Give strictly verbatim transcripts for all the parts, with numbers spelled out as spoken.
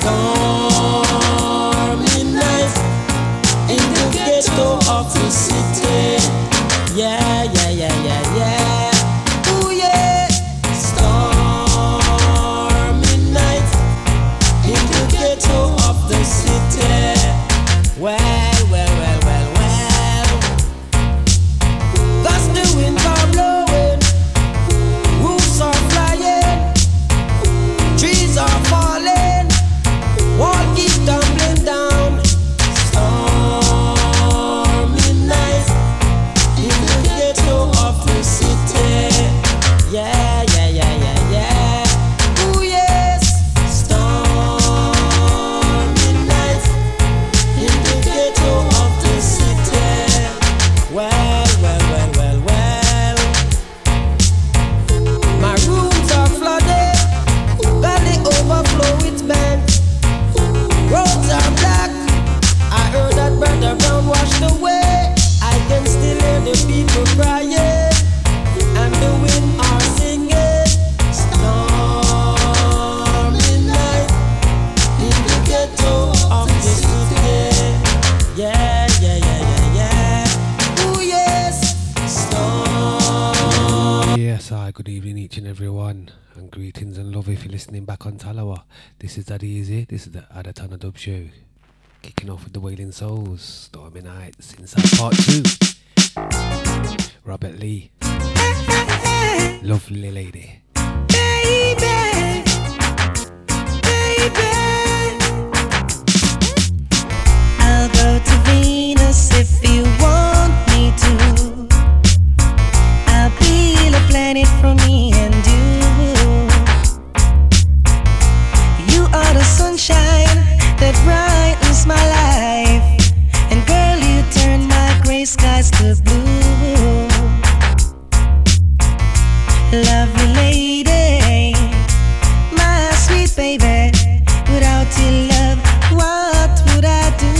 stormy night in the ghetto of the city. Yeah, yeah, yeah, yeah, yeah. Ooh, yeah. Stormy night in the ghetto of the city. Well, well, well, well, well. 'Cause the winds are blowing, roofs are flying, trees are falling, wall keep tumbling down. Stormy night in the ghetto of the city. Yeah, yeah, yeah, yeah, yeah. Ooh, yes. Stormy night in the ghetto of the city. Well, well, well, well, well. My rooms are flooded, valley overflow with men. Roads are black, I heard that Brother Brown washed away. I can still hear the people crying, and the wind are singing. Stormy night in the ghetto of the city. Yeah, yeah, yeah, yeah, yeah. Ooh, yes. Storm. Yes, hi, good evening each and every one, and greetings and love if you're listening back on Talawa. This is Daddy Easy, this is the Adatana Dub Show. Kicking off with the Wailing Souls, Stormy Nights, Inside Part two. Robert Lee, Lovely Lady. Baby, baby, I'll go to Venus if you want me to. I'll build a planet for me and you. You are the sunshine that brightens my life, and girl, you turn my gray skies to blue. Lovely lady, my sweet baby, without your love, what would I do?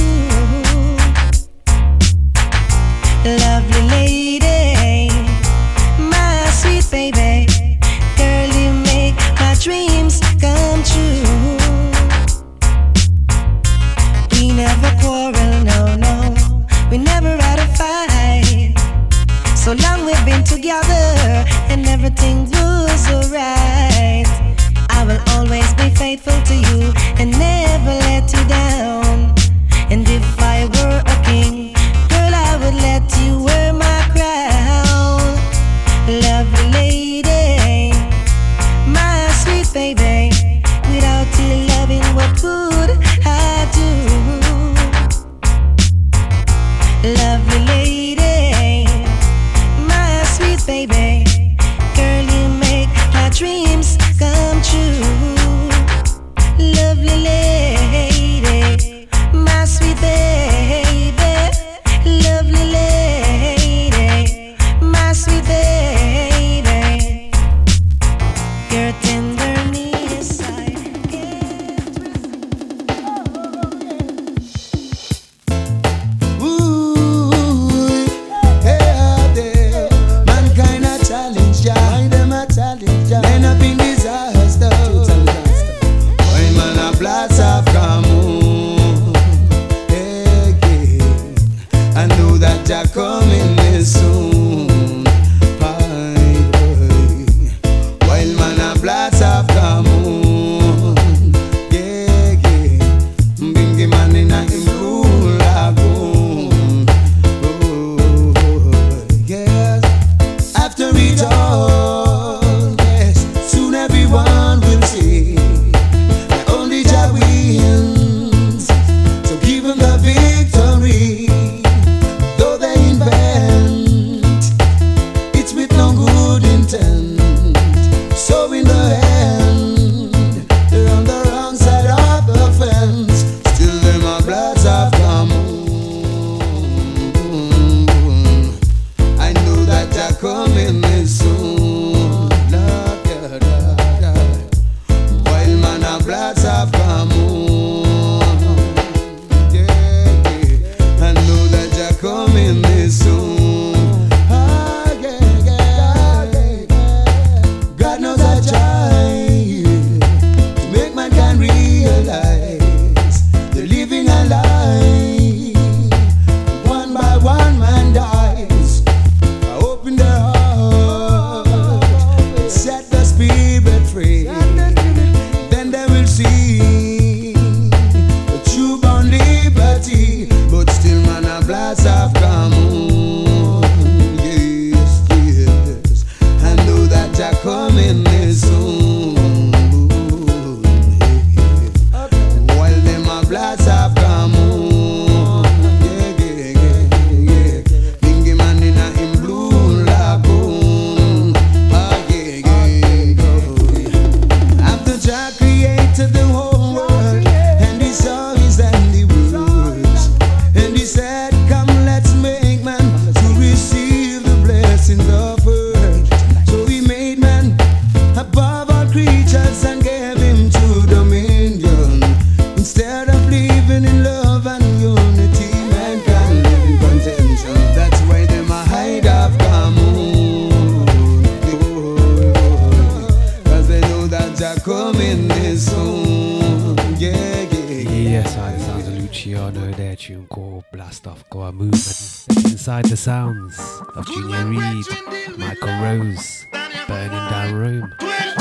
Lovely lady, my sweet baby, girl, you make my dreams come true. We never quarrel, no, no, we never had a fight. So long we've been together and everything was alright. I will always be faithful to you and never let you down. And if I were a king, girl, I would let you wear my crown. Lovely lady, my sweet baby, without you loving, what would I do? Lovely lady, my sweet baby, girl, you make my dreams come true. Lovely lady, my sweet baby, lovely lady, my sweet baby, your tenderness I can't Ooh, hey, there. Mankind a challenge, yeah. Why them a challenge, yeah. End up in disaster. Why man a blast of Camus? Hey, yeah. I know that you're coming here soon. Hi, boy. While man a blast of Camus. Yeah, yeah. Bingy man in a him blue lagoon. Oh, yes. After it all, yes, soon everyone will see that only Jah wins. So give him the victory. Though they invent, it's with no good intent. So in the end, they're on the wrong side of the fence. Still them a bloods have come. I know that they're coming in soon. Lord, yeah, yeah, yeah. While man a bloods have come. Yeah, yeah. I know that they're coming in soon. Ah, yeah, yeah, yeah. God knows I try to make mankind realize coming this soon. Yeah, yeah, yeah. Yes, I sounds of Luciano, their tune called Blast Off Go a Movement. Inside the sounds of Junior Reid, Michael Rose, Burning Down Room.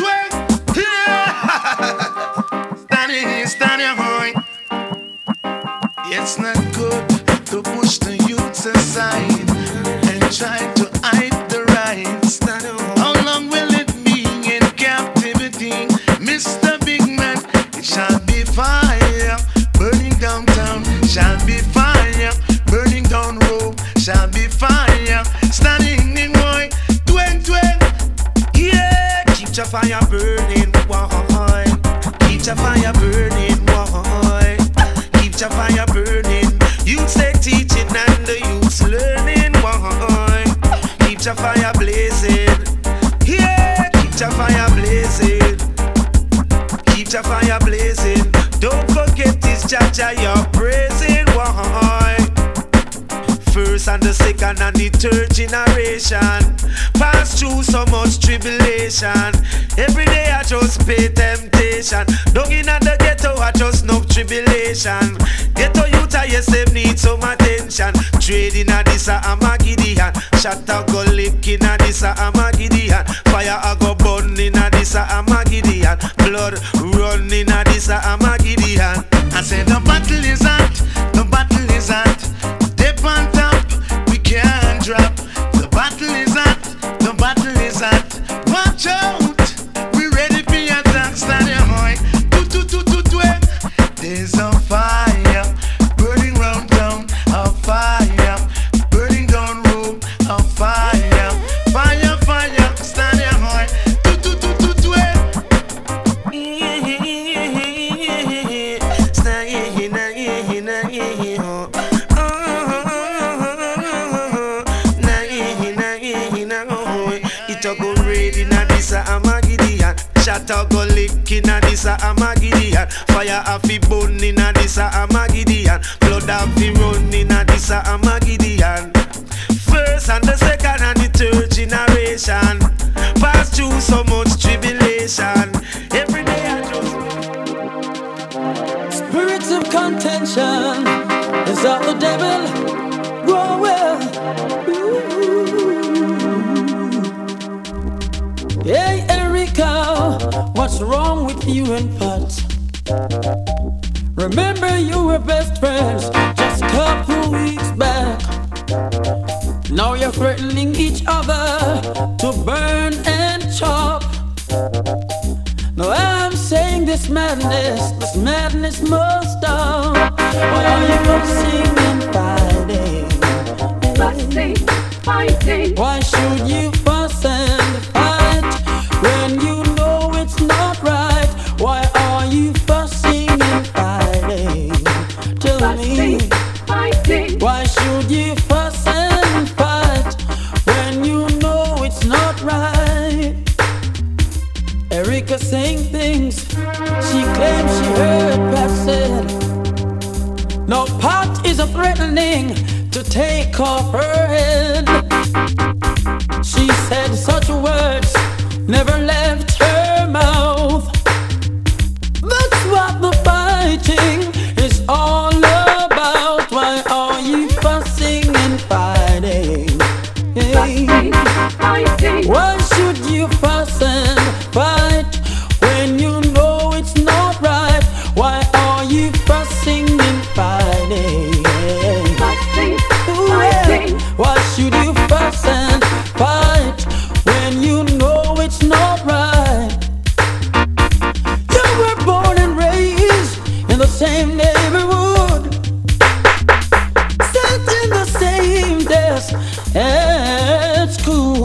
Standing here, standing high. It's not good to push the youths aside and try to hide the rights. How long will it be in captivity? Mister Big Man, it shall be fire. Burning downtown shall be fire. Burning down Rome shall be fire. Standing in boy, twin, twin. Yeah, keep your fire burning, why? Keep your fire burning, why? Keep your fire burning. Youths they teaching and the youths learning, why? Keep your fire blazing. Yeah, keep your fire blazing. Keep your fire blazing. Don't forget this Jaja you're praising, why? First and the second and the third generation pass through so much tribulation. Every day I just pay temptation. Down in the ghetto I just no tribulation. Ghetto youth I yes them need some attention. Trading a this a Amagidian. Shot a go lick in a this a Amagidian. Fire a go burn in a this a Amagidian. Blood run in a this a Amagidian. I said the battle is hot, the battle is hot. Dip on top, we can't drop. The battle is hot, the battle is hot. Watch out, we ready for your attack. Stand your boy, do do do do do. There's a fire burning round town, a fire burning down room, a fire, fire, fire. Stand your boy, do do do do do. Stand here, na here, na here. Shot a go lick in a this a Amagidian. Fire a fi burn in a this a Amagidian. Blood a fi run in a this a Amagidian. First and the second and the third generation pass through so much tribulation. Every day I just spirits of contention is of the devil. Whoa, well. Hey, Erica, what's wrong with you and Pat? Remember you were best friends just a couple weeks back. Now you're threatening each other to burn and chop. Now I'm saying this madness, this madness must stop. Why are you fussing and fighting? Fussing, fighting. Why should you fuss and fight when you know it's not right? Why are you fussing and fighting? Tell Fussing, me, fighting. why should you fuss and fight when you know it's not right? Erica saying things she claims she heard Pat said. No, Pat is a threatening to take off her head. She said such words never left her mouth. That's what the fighting is all about. Why are you fussing and fighting? Hey. Fussing, fighting. Why should you fuss and fight when you know it's not right? Why are you fussing and fighting? Fussing, Ooh, fighting. yeah. Why should you fuss and fight when you know it's not right? You were born and raised in the same neighborhood, sat in the same desk at school,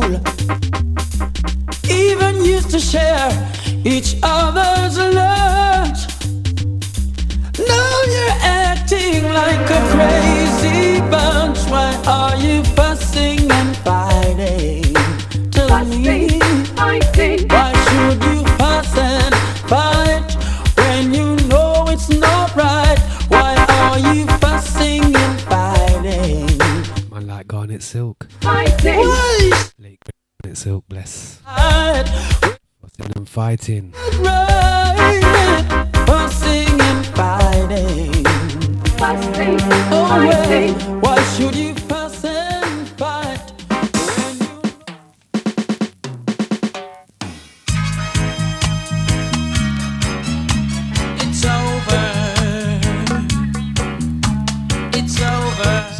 even used to share each other's lunch. Now you're acting like a crazy bunch. Why are you fussing and fighting? Tell me, Fussing, fighting. why should you fuss and fight when you know it's not right? Why are you fussing and fighting? Man like Garnet Silk. Fighting. Why Late Garnet Silk, bless. fight? Fussing and fighting. Right.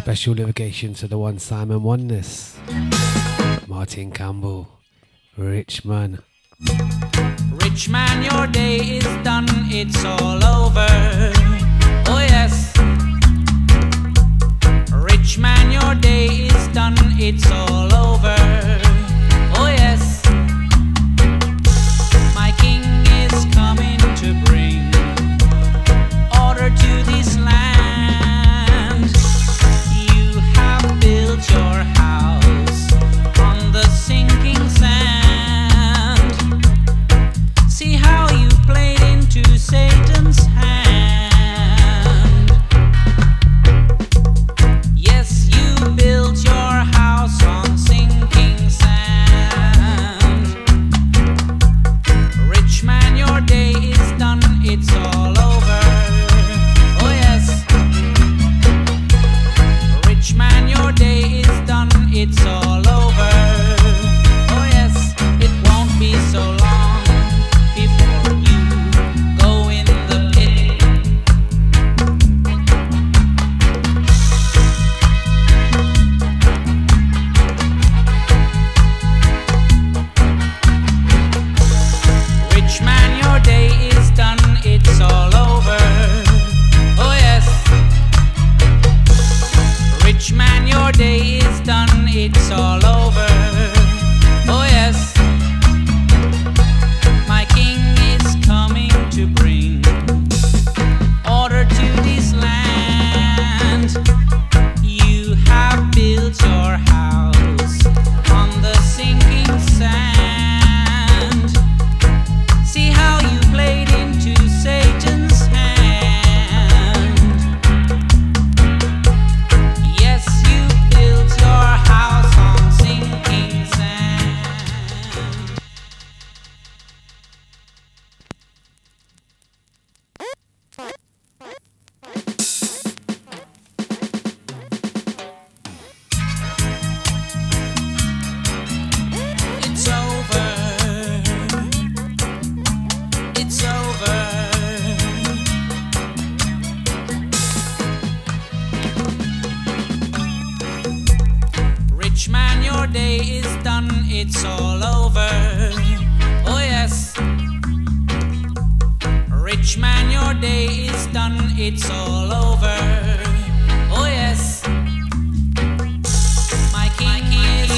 Special dedication to the one Simon Oneness, Martin Campbell, Rich Man. Rich man, your day is done, it's all over. Oh yes. Rich man, your day is done, it's all over. Oh yes. My king is coming to bring order to this land. You have built your house on the sinking sand. See how you played into Satan's hand. Yes, you built your house on sinking sand. Rich man, your day is done, it's all over. Oh yes. Rich man, your day is done, it's all over. Oh yes, it won't be so long before you go in the pit. Rich man, your day is done, it's all over. Oh yes. Rich man, your day is done, it's all over. Oh yes. My king is coming to bring order to this land. You have built your house on the sinking sand. See how you played into Satan's hand. Yes, you built your house on sinking sand. It's over. It's over. Rich man, your day is done, it's all over. Oh yes. Rich man, your day is done, it's all over. Oh yes. My king is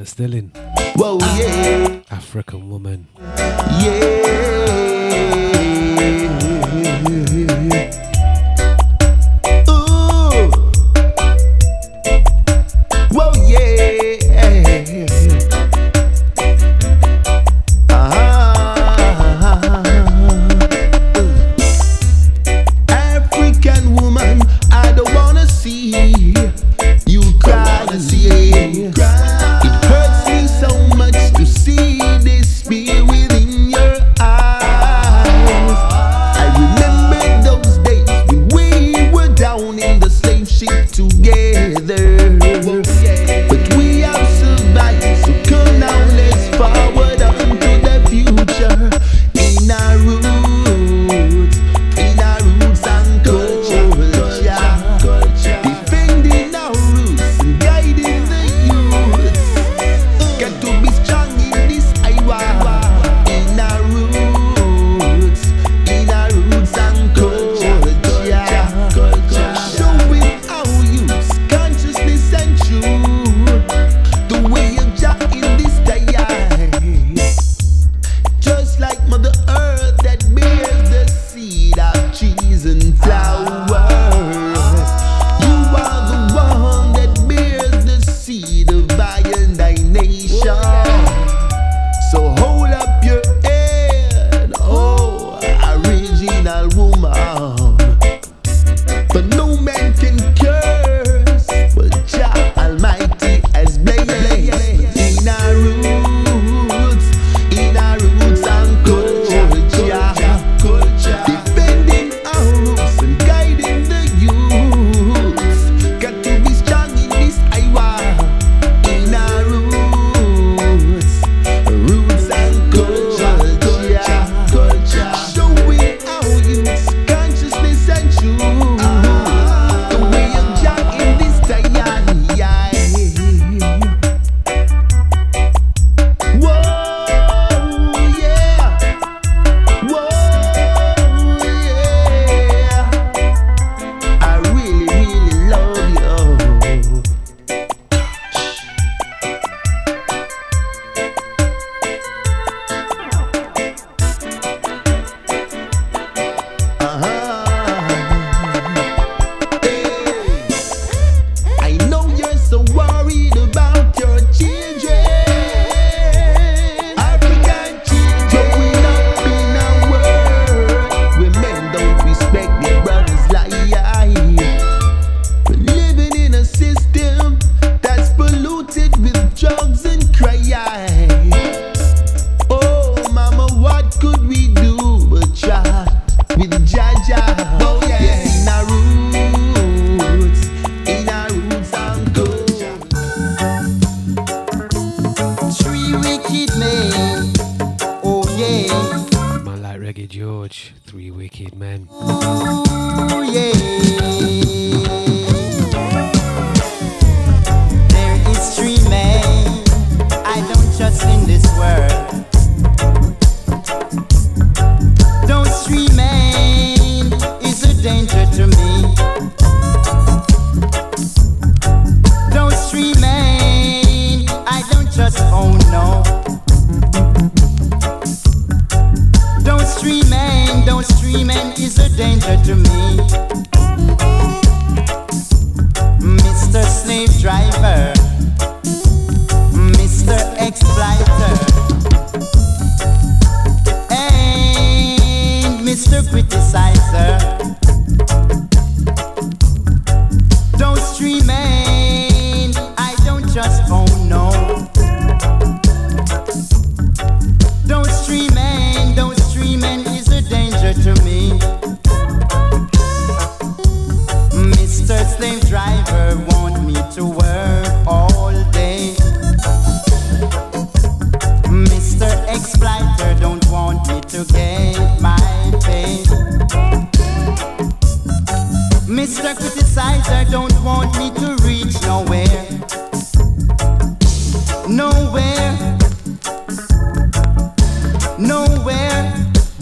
Donna Stilling. Whoa, yeah. African Woman. Yeah. Ooh. Whoa, yeah. Uh-huh. African woman, I don't wanna see you cry. It hurts me so much to see this fear within your eyes. I remember those days when we were down in the slave ship together. But we have survived, so come now, let's forward on to the future. In our roots, in our roots and culture, defending our roots and guiding the youth. Got to be strong in this Iowa. In our roots, in our roots and culture, showing our youth consciousness and truth. The way of Jah in this day, just like Mother Earth that bears the seed of trees and flowers. You are the one that bears the seed of I and thy nation. So hold up your head, oh, original woman. But no man can curse what Jah Almighty has blessed. In our roots, in our roots and culture, defending our roots and guiding the youths. Got to be strong in this Iowa. In our roots, roots and culture, showing our youths consciousness and truth. The way of Jah in this day, yeah. Whoa, yeah. Whoa, yeah. I really, really love you. Uh-huh. Hey. I know you're so worried about your children. African children growing up in a world where men don't respect their brothers like I. We're living in a system that's polluted with drugs and crime. Oh, mama, what could we do but try with Jaja? Oh, yes, in our roots, in our roots and culture. Three wicked men, oh yeah, Man like Reggae George. Three Wicked Men. oh yeah. There is three men I don't trust in this world. Those three men is a danger to me. Those three men I don't trust, oh no. Those three men, those three men is a danger to me. Mister Slave Driver, Mister Exploiter, and Mister Criticizer. Those three men I don't trust, oh no. Those three men, those three men is a danger to me. Mister Slave Driver want me to work all day. Mister Exploiter don't want me to get my pay. Mister Criticizer don't want me to reach nowhere. Nowhere. Nowhere.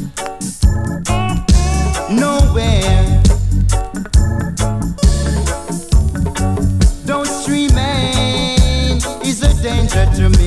Nowhere. Those three men is a danger to me.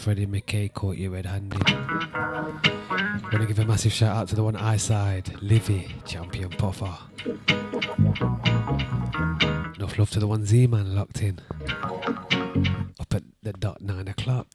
Freddie McKay caught you red-handed. Want to give a massive shout out to the one I side, Livy, champion puffer. Enough love to the one Z-Man locked in. Up at the dot nine o'clock.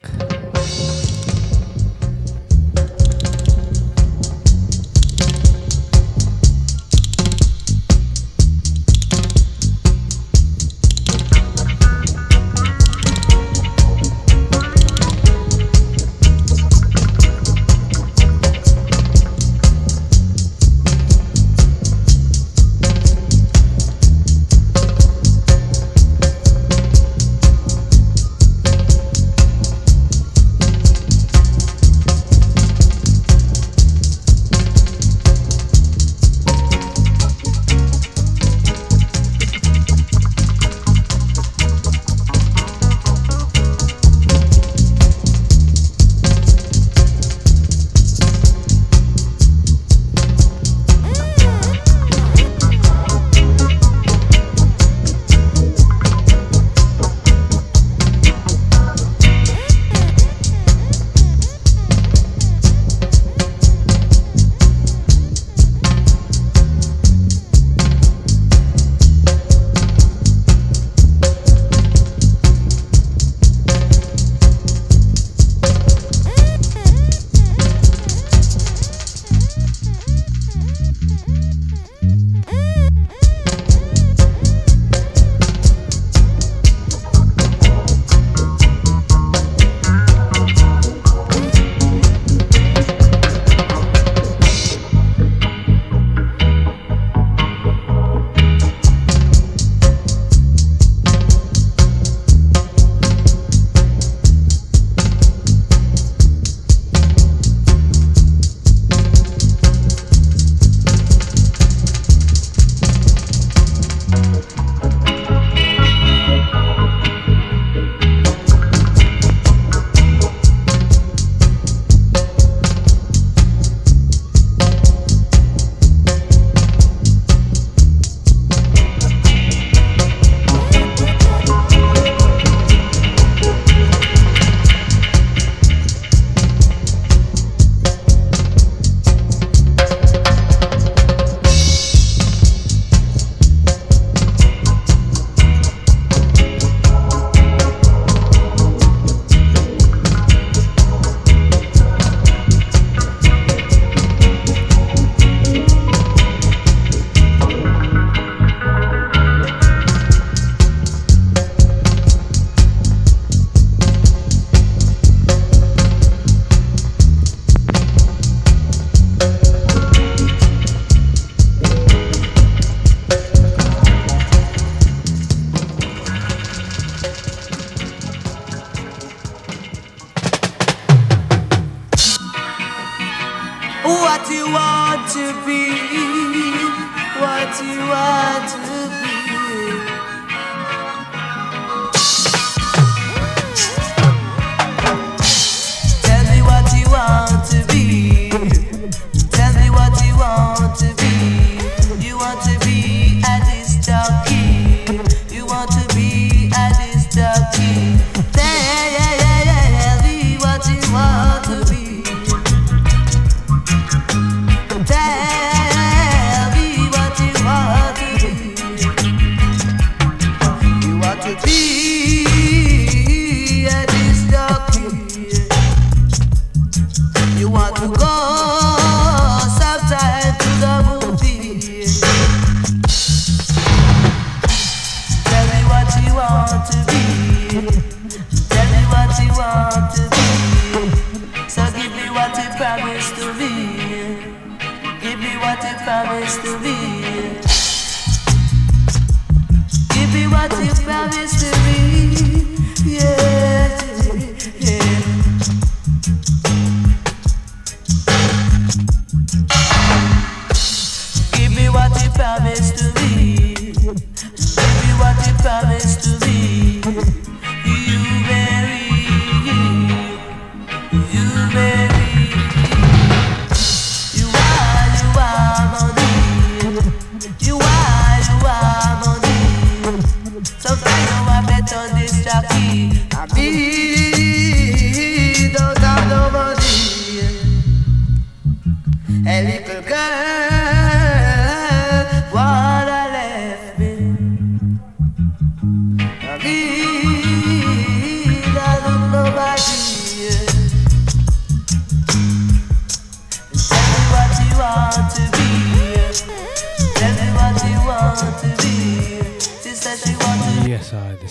Sometimes I bet on this jockey. I be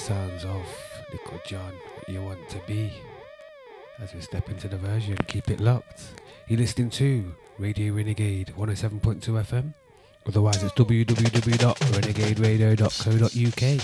sounds of Little John, What You Want to Be. As we step into the version, keep it locked. You're listening to Radio Renegade one oh seven point two F M. Otherwise, it's w w w dot renegade radio dot co dot u k.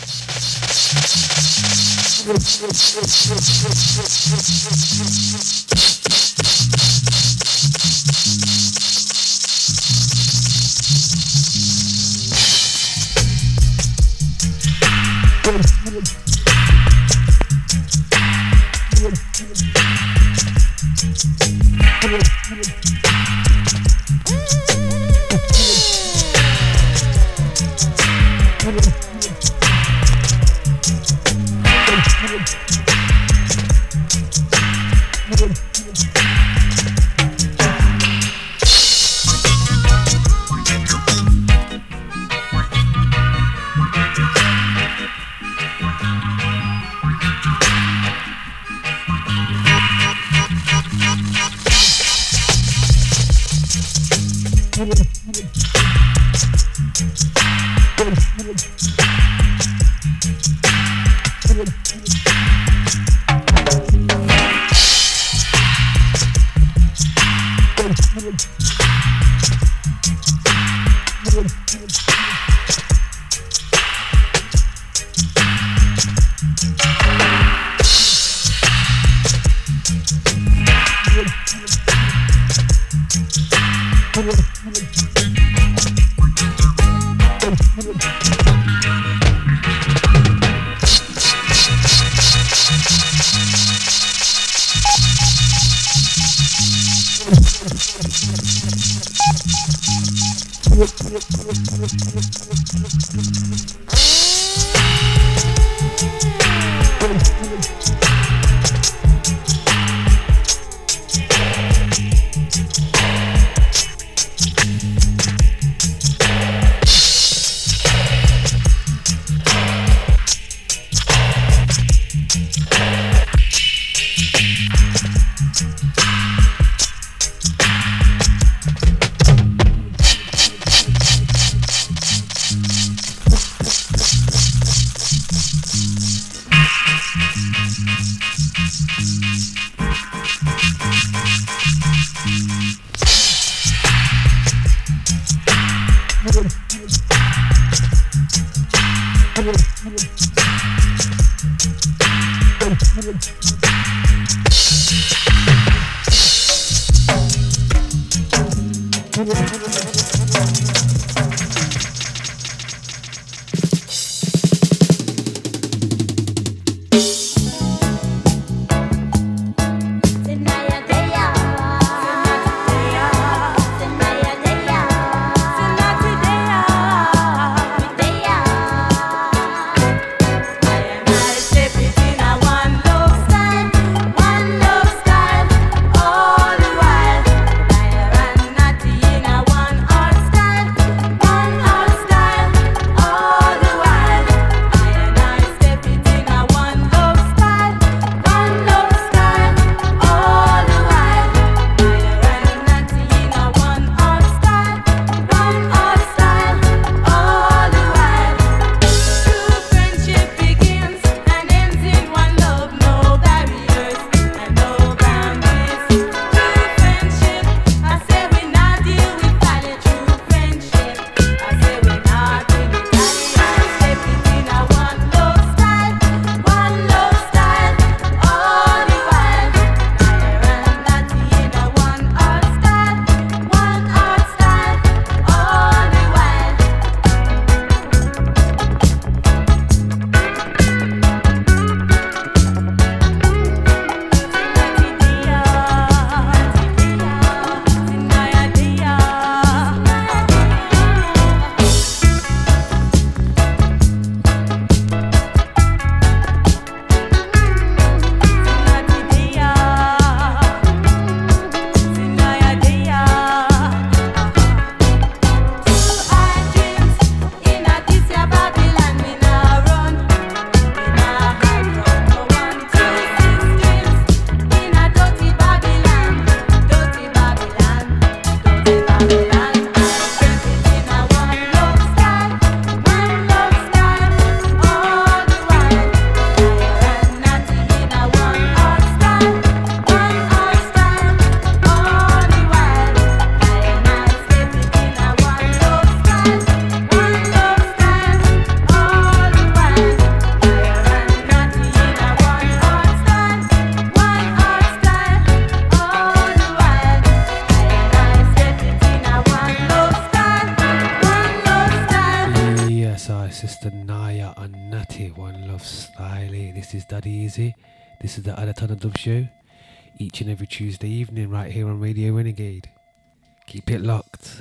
This is Daddy Easy. This is the Adatana Dub Show. Each and every Tuesday evening right here on Radio Renegade. Keep it locked.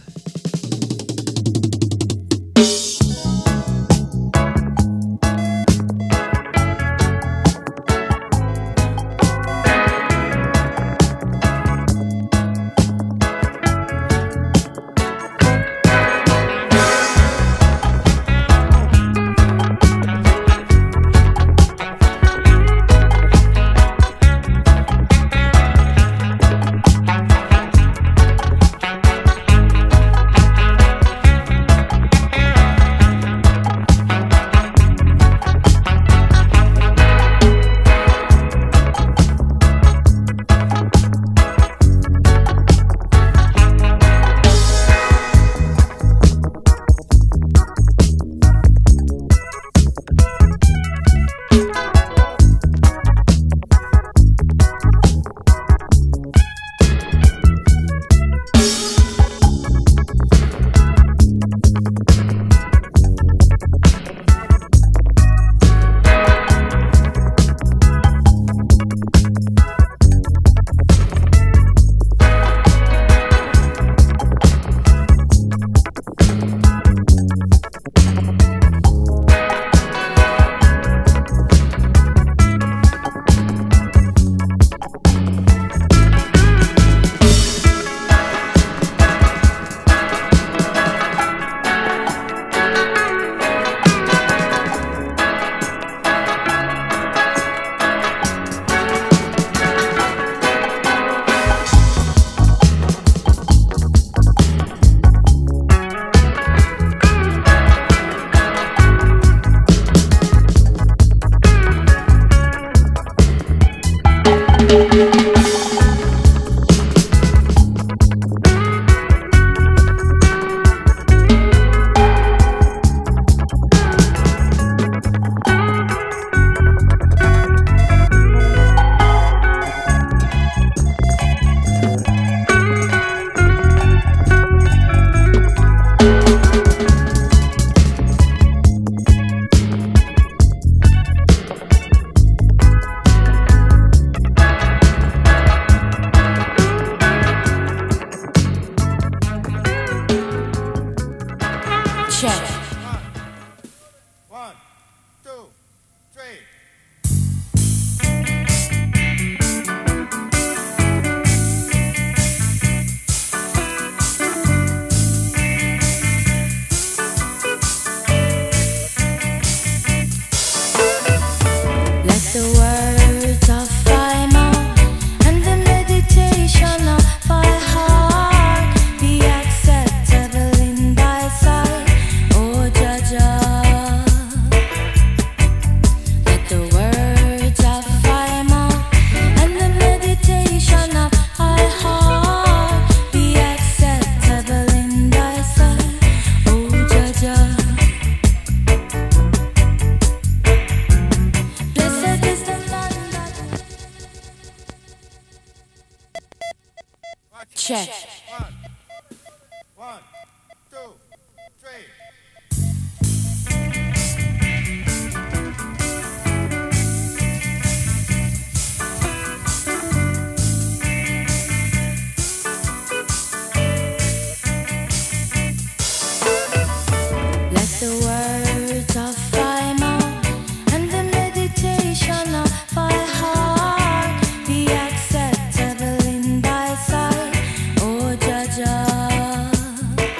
Check. One, one, two, three. Acceptable in thy sight, oh Jah Jah.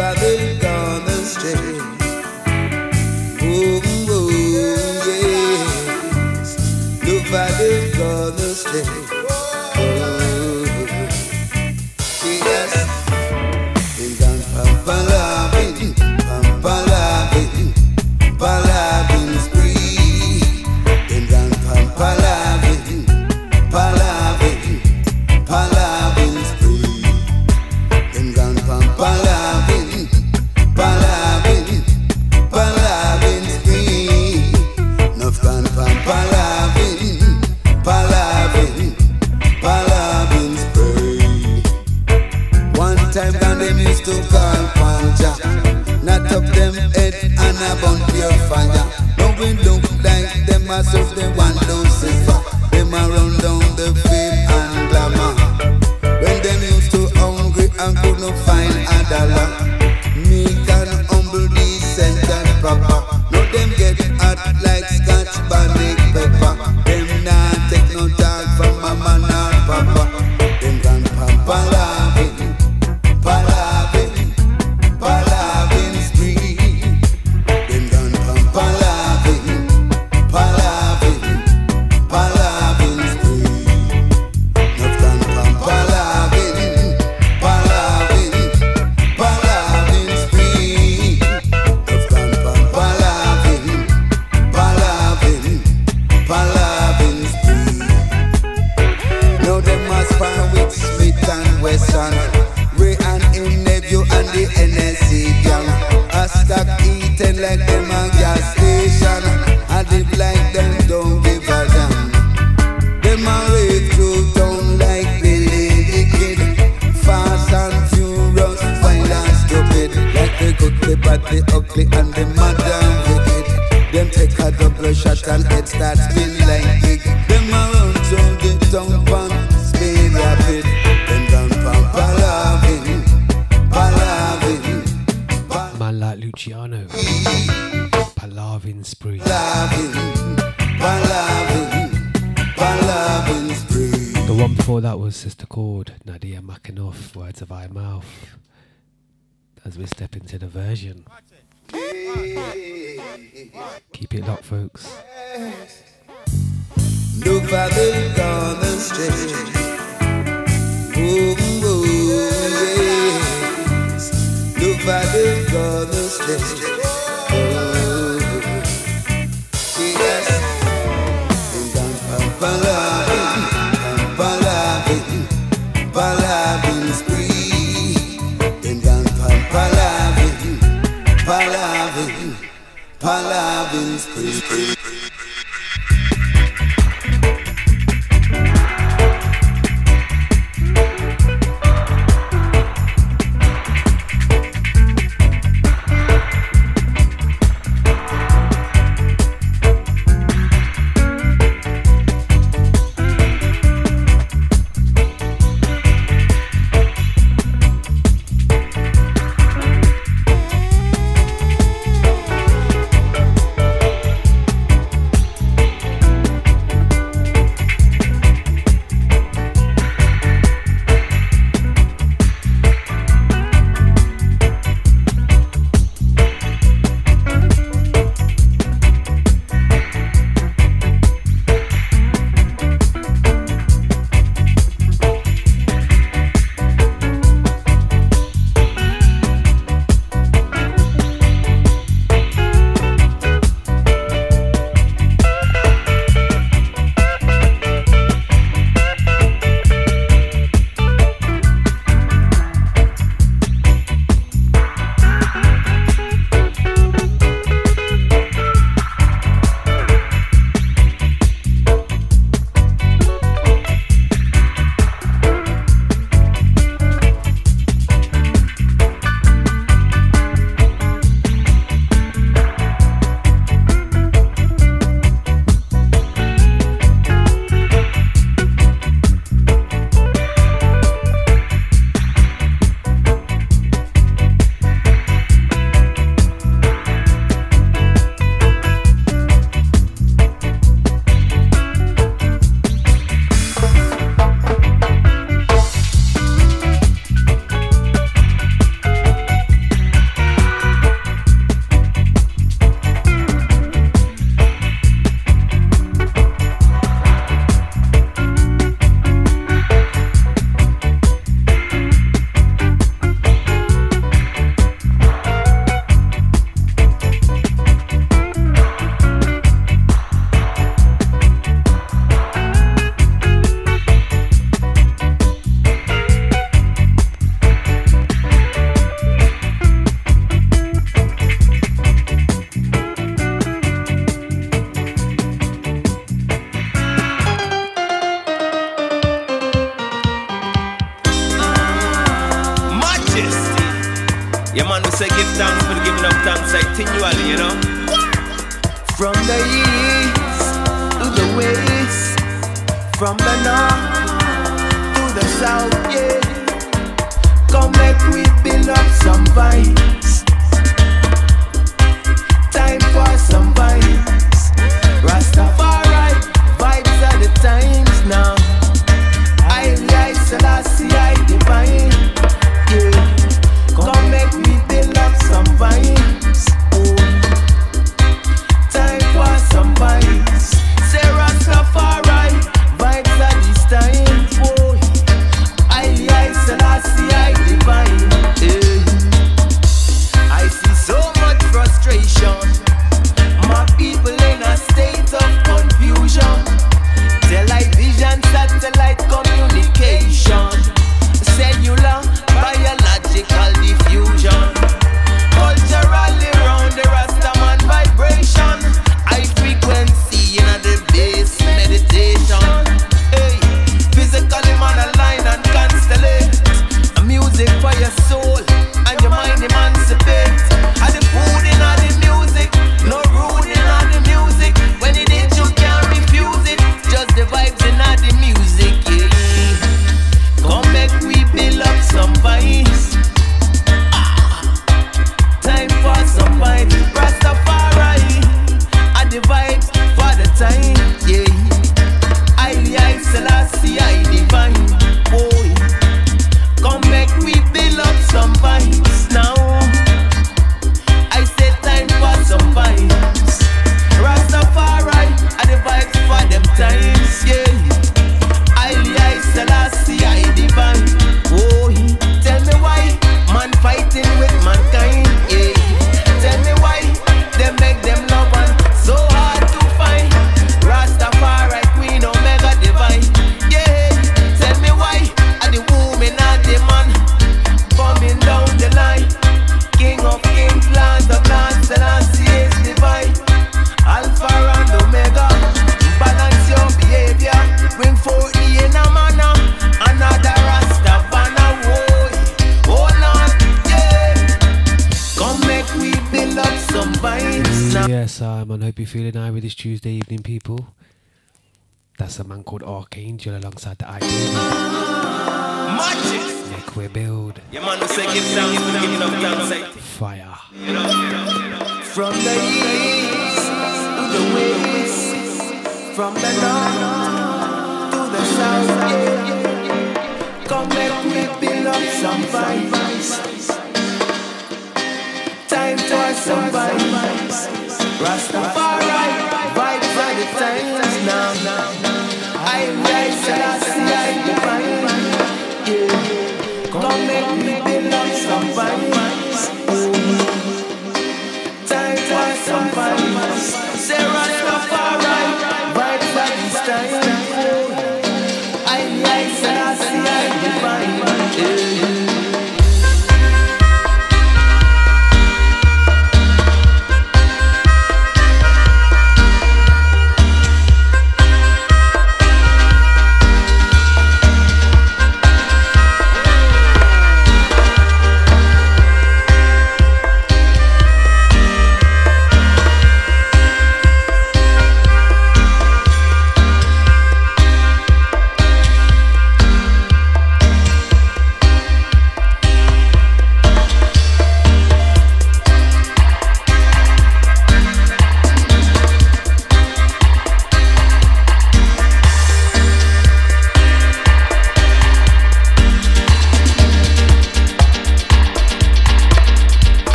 far they've gone astray. Oh, oh, yes. Look far they've gone astray. Oh, yes. They've gone pampalabing, pampalabing, pampalabing spree. They've gone pampalabing, pampalabing, pampalabing spree. They've gone pampalabing, pampalabing, pampalabing spree. Enough gone pampalabing, pampalabing, pampalabing spree. One time gone them used to call Panja, not up them head and a bun pure fire. Now we look like them as of the one Lucifer. Them a run down the fame and glamour. When them used to hungry and could not find a dollar, meek and humble, decent and proper. Now them get hot like Scotch bonnet pepper. Them not take no talk from mama nor papa. Them gone pampalabing, palavin, palavin spree. Them gone pampalabing, palavin, palavin spree. Not gone pampalabing, palavin, palavin spree. Not gone pampalabing, palavin, palavin spree. Now them must find with Smith and Wesson, Ray and him nephew and the N S C gang. A stock eating like them a gas station. I live like them don't give a damn. Them a rave through town like the lady kid. Fast and furious, wild and stupid. Like the good, the bad, the ugly and the mad and wicked. Them take a double shot and head start spin like gig. Them a run through the town pan, speed rapid. Them down pampalabing, palavin, Man like Luciano. Palavin spree. palavin, palavin, palavin spree. The one before that was Sister Chord, Nadia Makanoff, Words of Our Mouth. As we step into the version. Keep it locked, folks. Look how they've gone astray. Oh, oh, yes. Look how they've gone astray. Oh, yes. They've gone pampalabing, pampalabing, pampalabing spree. They've gone pampalabing, pampalabing, pampalabing spree. say give thanks for the giving of thanks continually, you know. From the east to the west, from the north to the south, yeah. Come make we build up some vibes. Time for some vibes. Rastafari, vibes are the times now. I I Selassie, I divine. Yeah. Come make me build up some vibes. Oh. Time for some vibes. Say Rastafari, vibes are this time. Oh. I I Selassie, I divine. Yeah. I see so much frustration. My people in a state of confusion. Television, satellite communication, cellular, biological diffusion, culturally round the Rastaman vibration, high frequency in the bass meditation. Hey, physically man align and constellate. A music for your soul and your mind emancipate. And the food in all the music, no rude in all the music. When it is you can't refuse it. Just the vibes in all the music, yeah. Come make we build up some vibes. Ah. Time for some vibes. Rastafari, and the vibes for the time, yeah. I, I, Selassie, I divine, boy. Come make we build up some vibes now. I say time for some vibes. Rastafari, and the vibes for them times, yeah. I, I, Selassie, I divine. Oh, tell me why man fighting with mankind, yeah. Tell me why they make them love and so hard to find. Rastafari, Queen Omega divine, yeah. Tell me why are the women and the man coming down the line. King of kings, Lord of lords, Selassie is divine. Alpha and Omega, balance your behavior. Bring forth the inner manner, another Rastafana, oh, oh Lord, yeah. Come make we build up some vibes now. Yes, um, I hope you're feeling high with this Tuesday evening, people. That's a man called Archangel alongside the I D. Magic. Make we build. Your man will say give thanks for the giving of thanks. Fire. You know, you know, you know. From the east to the west, from the north to the south, yeah. Come make me build up some vibes. Time for some vibes. Rastafari, vibes are the times now. I rise, Selassie, I divine. Yeah. Come make me build up some vibes. Time for some vibes. Say Rastafari, vibes are this time. I rise, Selassie, I divine. Yeah.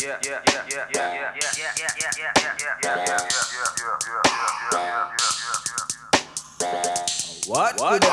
yeah, yeah, yeah, yeah, yeah, yeah, yeah, yeah, yeah, yeah, yeah, yeah. What? What?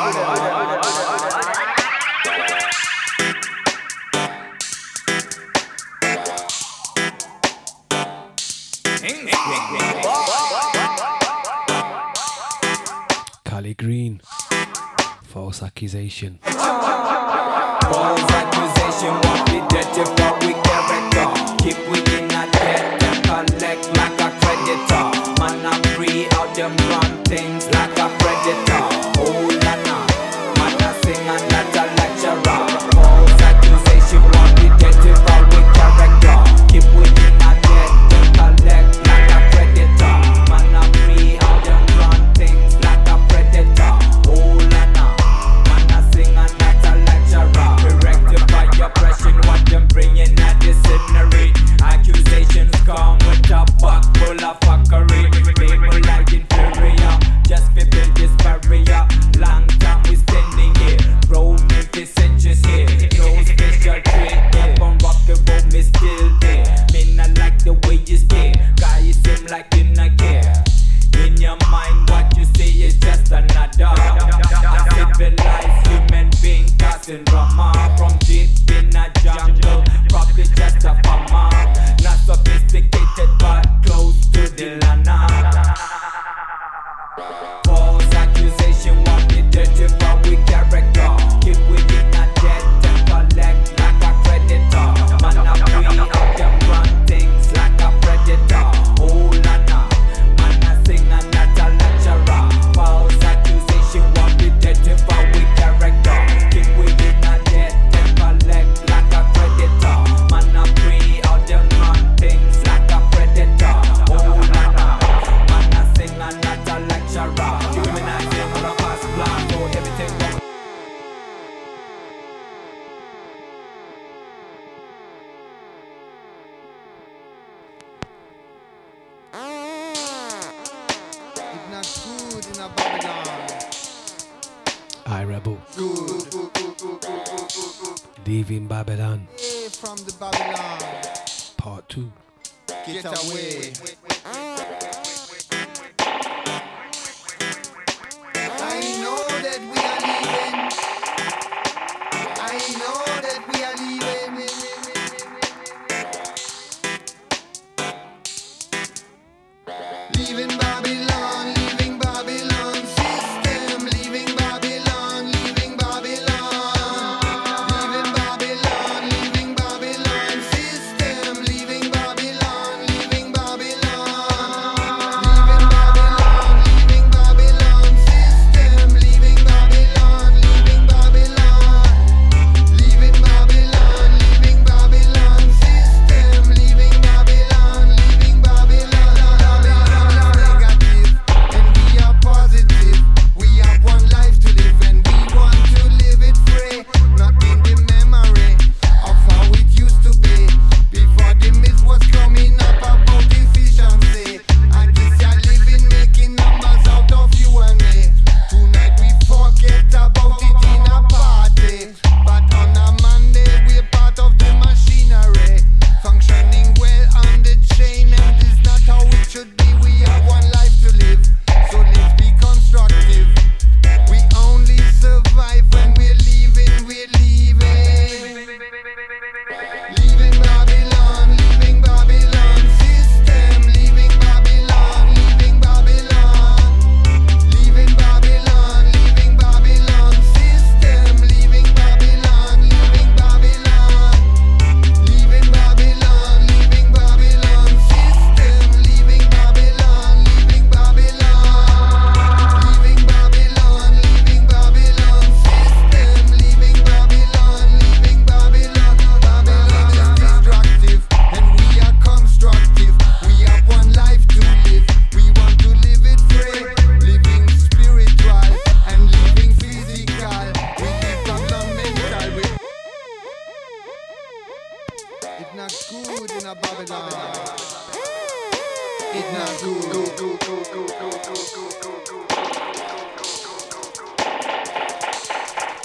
Cali Green, false accusation. False accusation won't be dirty for we character. Keep we in a debt and collect like a creditor. Man, I'm free out them run things like a predator. Oh, na na, man, I sing and not a lecturer. False accusation won't be dirty for we character. Keep we in a debt and collect like a predator. Man, I'm free out them run things like a predator. Oh, na na, man, I sing and not a lecturer. Rectify oppression, what them bringing at the scenery. Accusations come with a buck full of fuckery. People like inferior, just to build this barrier. Long time we standing here, roaming for centuries here. No special treat, up on rock the road, me still there. Me not like the way you stay, guy you seem like you not care. In your mind, what you say is just another uncivilized human being causing drama from deep in a jungle. Probably just a farmer, not sophisticated but close to the lana. False accusation won't be dirty for we character. Keep within a debt and collect like a creditor. Man, I'm free out them run things like a predator. Oh, lana, man, I sing and not a lecturer. False accusation won't be dirty for we character. Keep within a debt and collect like a predator. Man, I'm free out them run things like a predator. Oh, lana, man, I sing and not a lecturer. Humanizing on a past plan, so everything wrong. It's not good in a Babylon. I Rebel, Good. Leaving Babylon, Away from the Babylon. part two. Get away. I know that we are leaving. I know that we are leaving. Leaving Babylon, leaving Babylon system, leaving Babylon, leaving Babylon, leaving Babylon, leaving Babylon system, leaving Babylon, leaving Babylon, leaving Babylon, leaving Babylon system, leaving Babylon, leaving Babylon, leaving Babylon, leaving Babylon system, leaving Babylon, leaving Babylon. Babylon is negative and we are positive. We have one life to live and we want to live it free, not in the memory of how it used to be before the myth was coming up about efficiency. And this are living, making numbers out of you and me. Tonight we forget about it in a party, but on a Monday we're part of the machinery, functioning well on the chain, and it's not how it should be. We have one life to live, so let's be constructive. We only survive when we're leaving, we're leaving. Leaving Babylon, leaving Babylon system, leaving Babylon, leaving Babylon, leaving Babylon, leaving Babylon system, leaving Babylon, leaving Babylon, leaving Babylon, leaving Babylon system, leaving Babylon, leaving Babylon, leaving Babylon, leaving Babylon system, leaving Babylon, leaving Babylon. Babylon is destructive and we are constructive. We have one life to live. We want to live it free, living spiritual and living physical. We live fundamental. We it's not good in a Babylon. It's not good.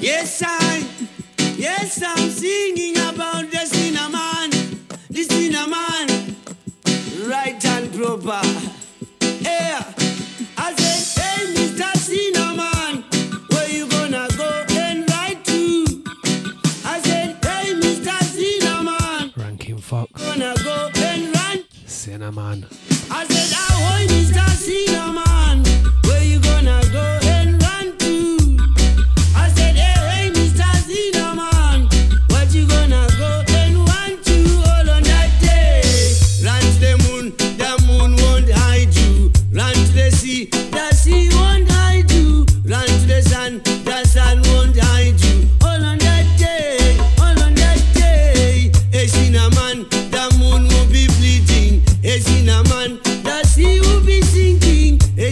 Yes, I, yes, I'm singing about the cinnamon, the cinnamon, right and proper. Yeah, I said, hey, Mister Cinnamon, where you gonna go and ride to? I said, hey, Mister Cinnamon, Ranking Fox, gonna go and run. Cinnamon. I said, ahoy, Mister Cinnamon, where you gonna go and run to? I said, hey, hey, Mister Cinnamon, what you gonna go and run to? All on that day, run to the moon, the moon won't hide you. Run to the sea, the sea won't hide you. Run to the sun, the sun won't hide you. All on that day, all on that day, hey, Cinnamon, the moon will be bleeding. Hey, Cinnamon, the sea will be sinking.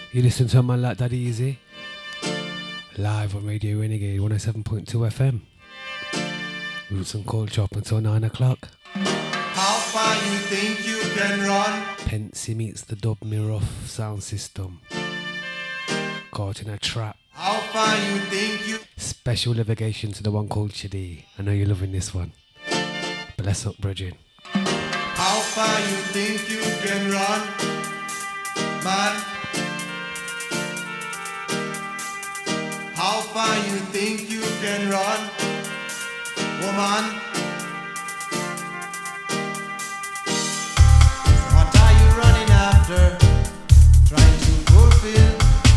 You listen to a man like Daddy Easy, live on Radio Renegade one oh seven point two F M. Roots and culture up until nine o'clock. How far you think you can run? Pensy meets the Dub Mirror sound system. Caught in a trap. How far you think you... Special litigation to the one called Chidi. I know you're loving this one. Bless up, brethren. How far you think you can run, man? How far you think you can run, woman? What are you running after? Trying to fulfill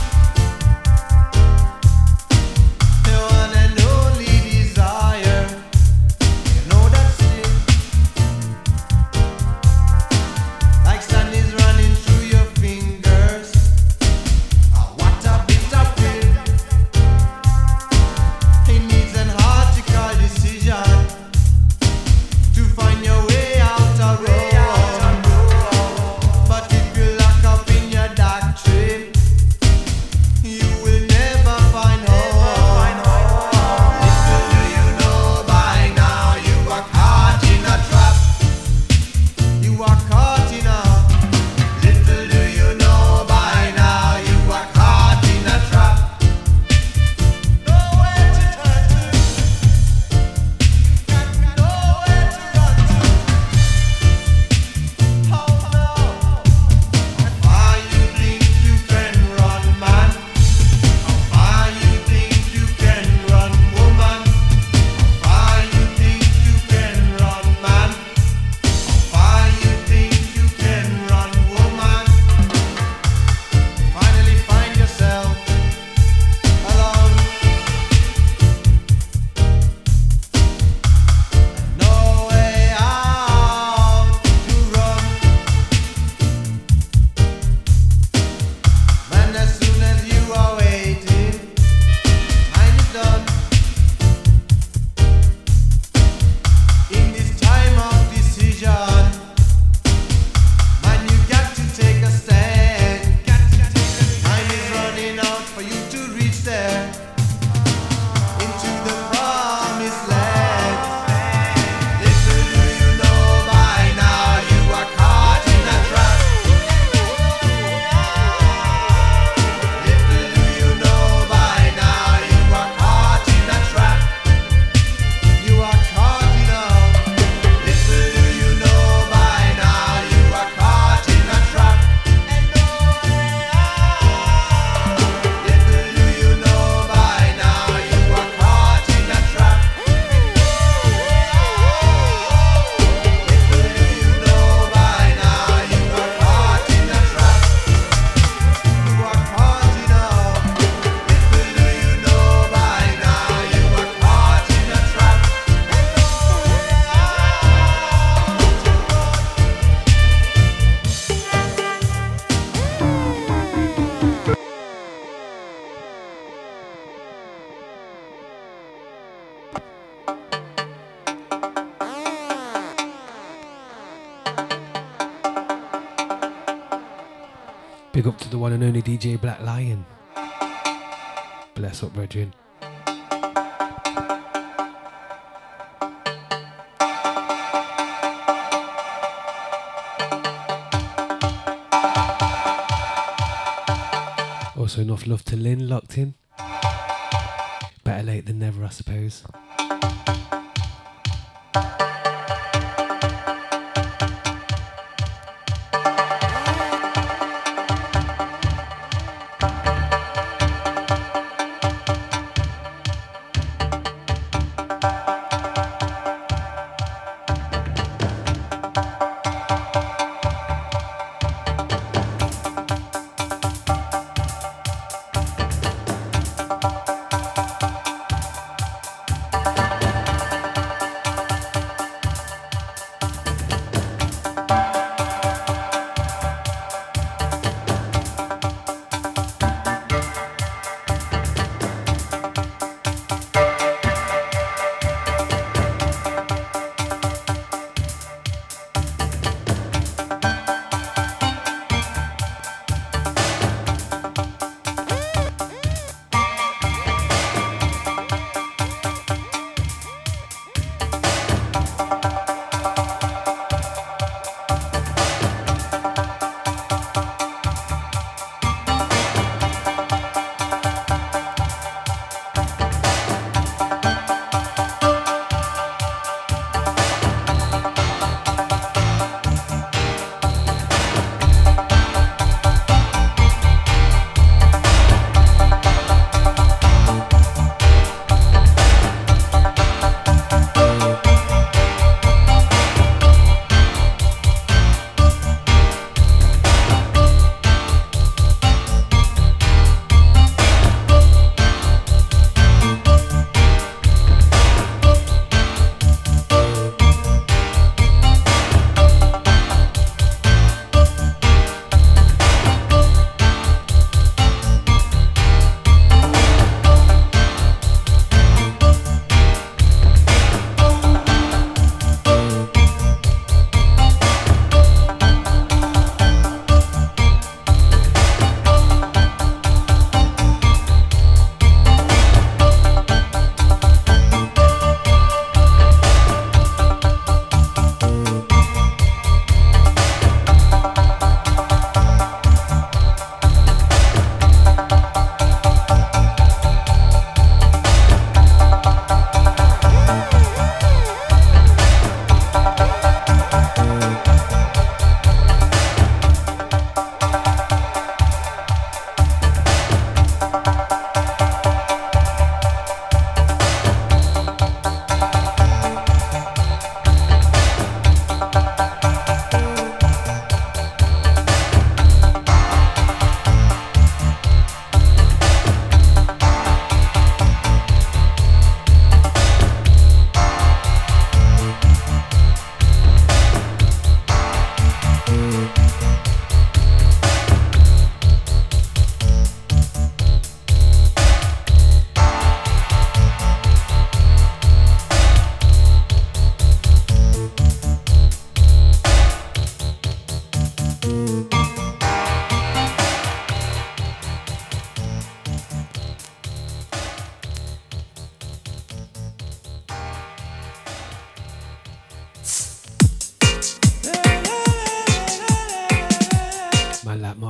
your one and only desire. You know that still, like sun is running through your fingers. Ah, what a bitter pill. It needs an article decision to find your way out of road. But if you lock up in your doctrine, you will never find home. Little do you know by now, you are caught in a trap. You are caught in a. Little do you know by now, you are caught in a trap. Nowhere to turn to. You got nowhere to run to. Oh no. How far you think you can run, man? How far you think you can run, woman? How far you think you can run, man? How far you think you can run, woman? Finally find yourself alone. No way out to run. Man, as soon as you are waiting, time is done. In this time of decision, man, you got to take a stand. Time is running out for you to reach there into the promised land. Little do you know by now, you are caught in a trap. Little do you know by now, you are caught in a trap. You are caught in a. Little do you know by now, you are caught in a trap. And no way out. Little do you know by now, you are caught in a trap. And no way out. Little do you know by now, you are caught in a trap. You are caught in a. Little do you know by now, you are caught in a trap. And no way Big up to the one and only D J Black Lion. Bless up, brethren. Also, enough love to Lynn locked in. Better late than never, I suppose.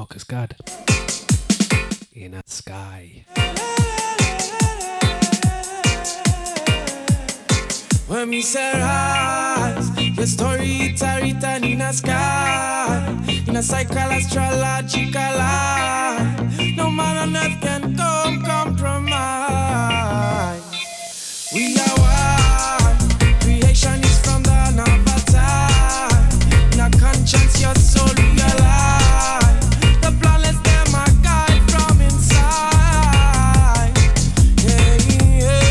Marcus Gadd. In a Sky. When me say rise, your story it's a written in a sky, in a psychological lie. No man on earth can come compromise. We are one. Creation is from the avatar. In a conscience, your soul realize. The planets them are guide from inside. Yeah, yeah.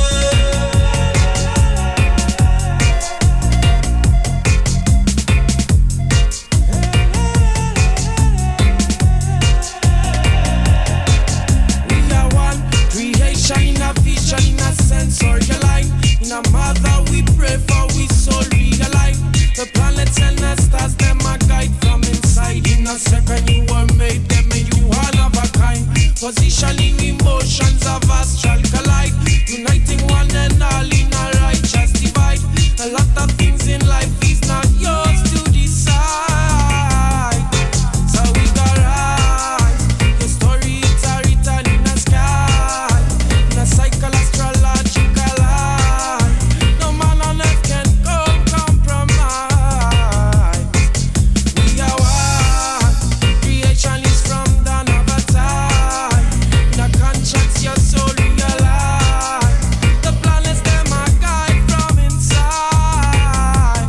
We are one. Creation in a vision, in a sensorial line. In a mother we pray for, we soul realign. The planets and the stars, them a guide from inside. In a second you were made, them made you one of a kind. Positioning emotions of astral collide. Uniting one and all in a righteous divide. A lot of things in life is not yours to decide. So we got rise. Your story it's a written in the sky. In a cycle astrological lie. No man on earth can come compromise. We are one. Creation is from the avatar. In a conscience, your soul realize. The planets them are guide from inside.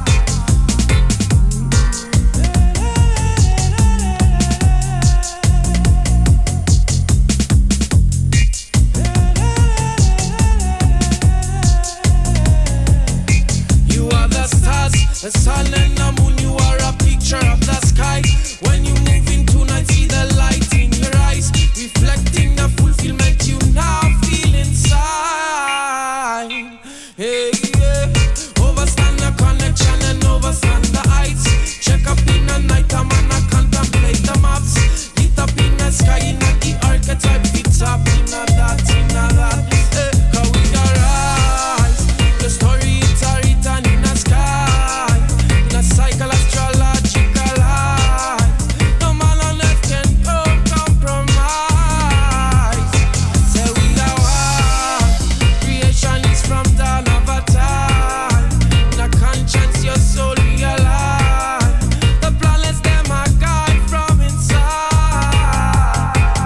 You are the stars, the sun and the moon. You are a picture of the sky. When you move into night, see the light in your eyes, reflecting the fulfillment you now feel inside. Hey, yeah. Overstand the connection and overstand the heights. Check up in the night, I'm gonna contemplate the maps. Lit up in the sky, in the archetype, it's up in a that, in a that. Hey, 'cause we got rise. The story it's a written in the sky. In a cycle astrological lie. No man on earth can come compromise. Say we are one. Creation is from the avatar. In a conscience, your soul realize. The planets them are guide from inside.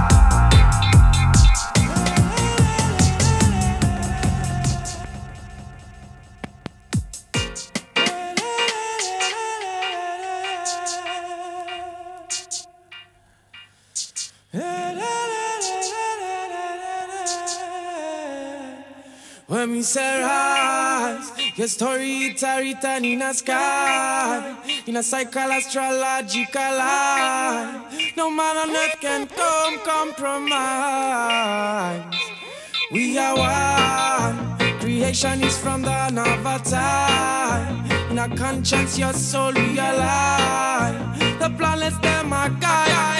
When me say rise, your story it's a written in a sky, in a cycle astrological lie. No man on earth can come compromise. We are one. Creation is from the avatar. In a conscience, your soul realize. The planets them are guide.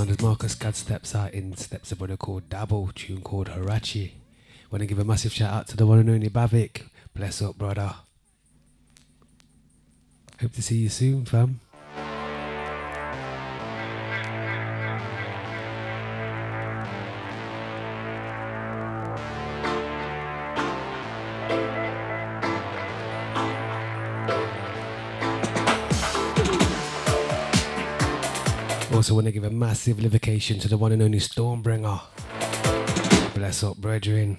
one as Marcus Gad steps out in, steps a brother called Dabble, tune called Harachi. Want to give a massive shout out to the one and only Bavik. Bless up, brother. Hope to see you soon, fam. Also want to give a massive livocation to the one and only Stormbringer. Bless up, brethren.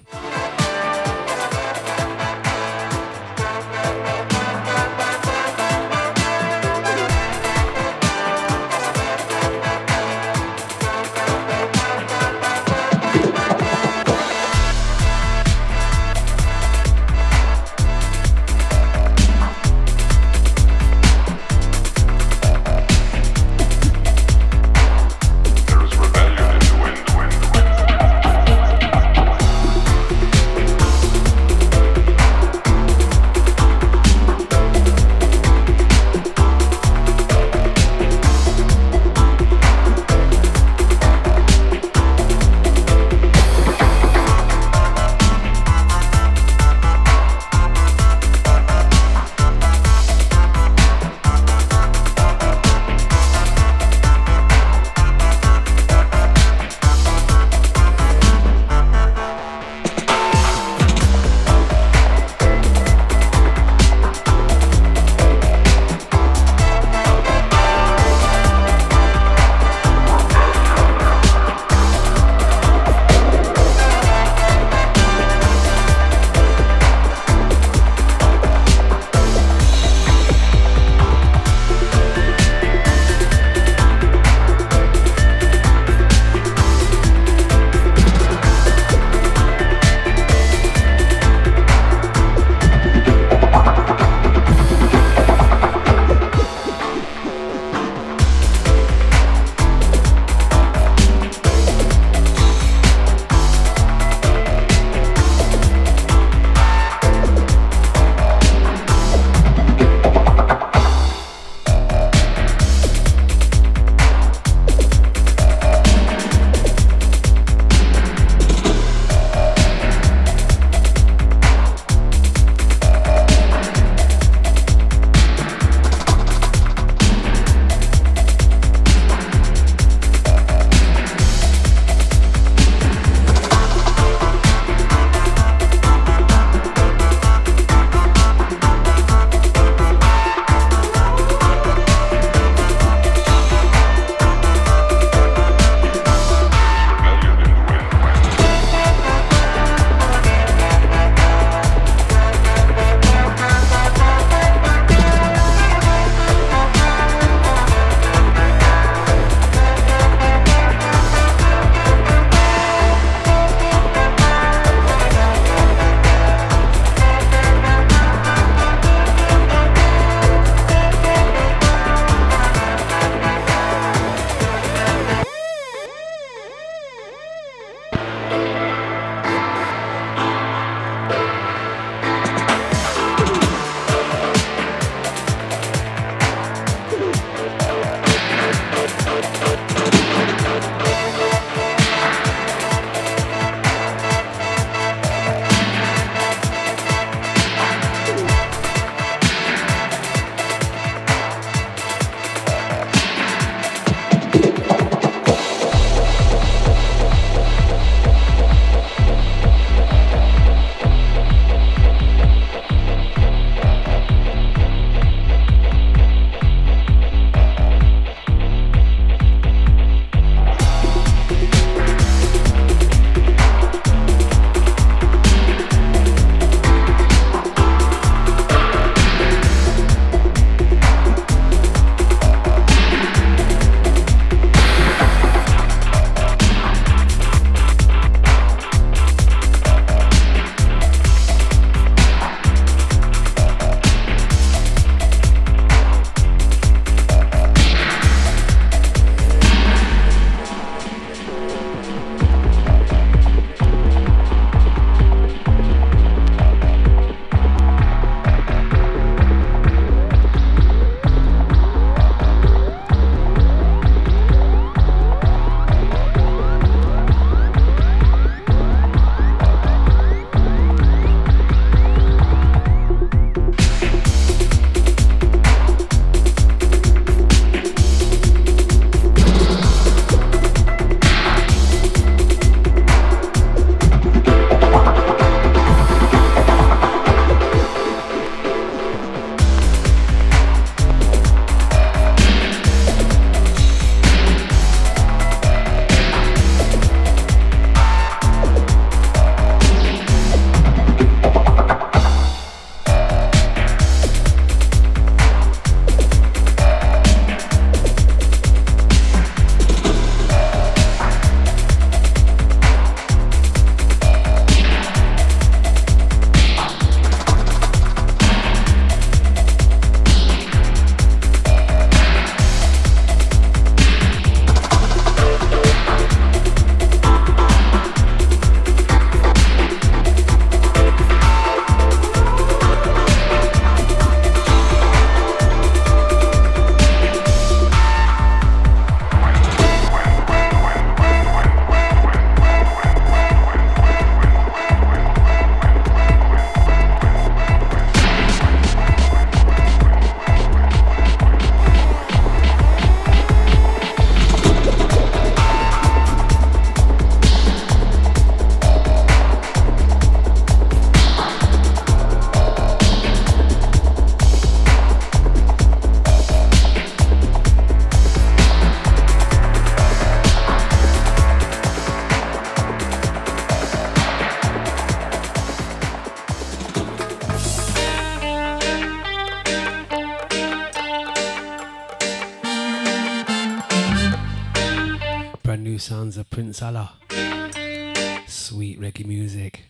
new sounds of Prince Allah. Sweet reggae music.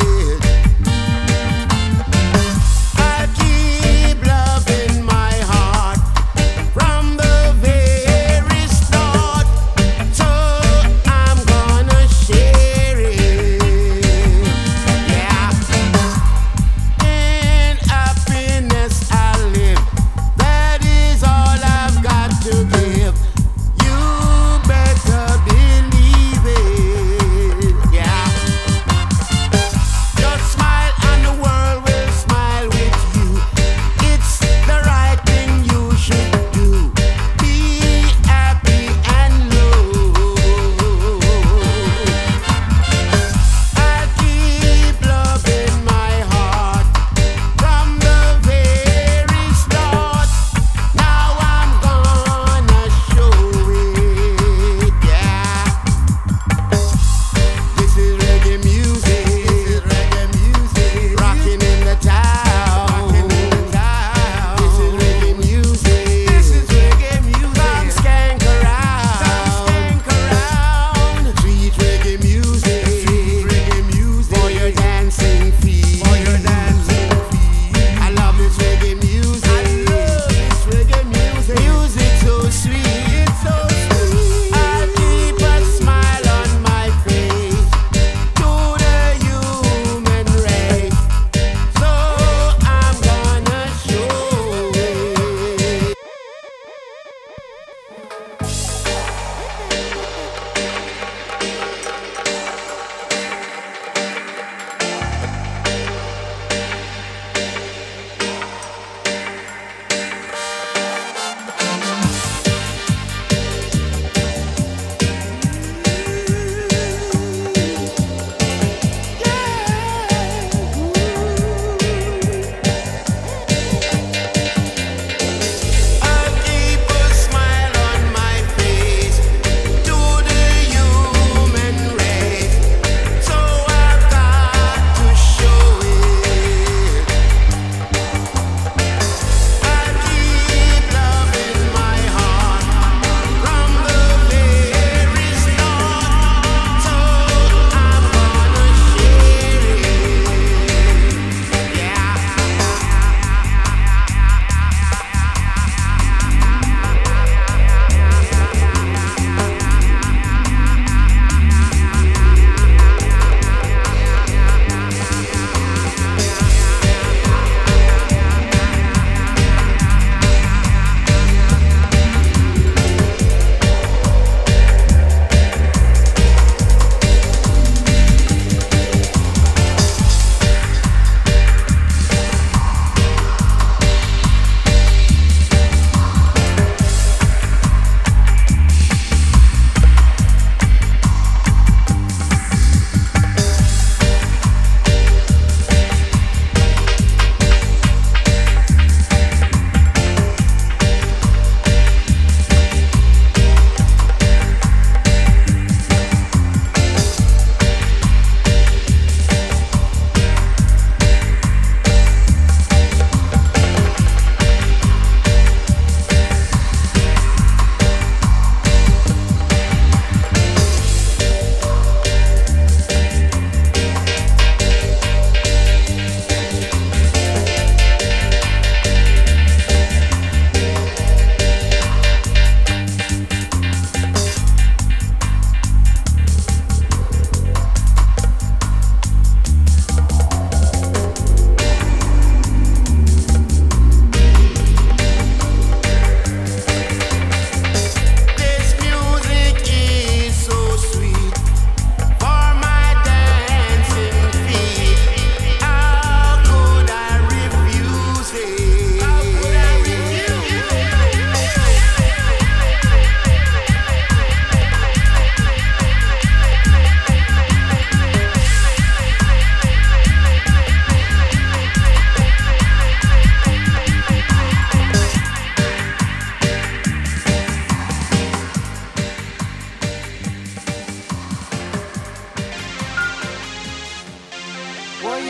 Keep loving my heart.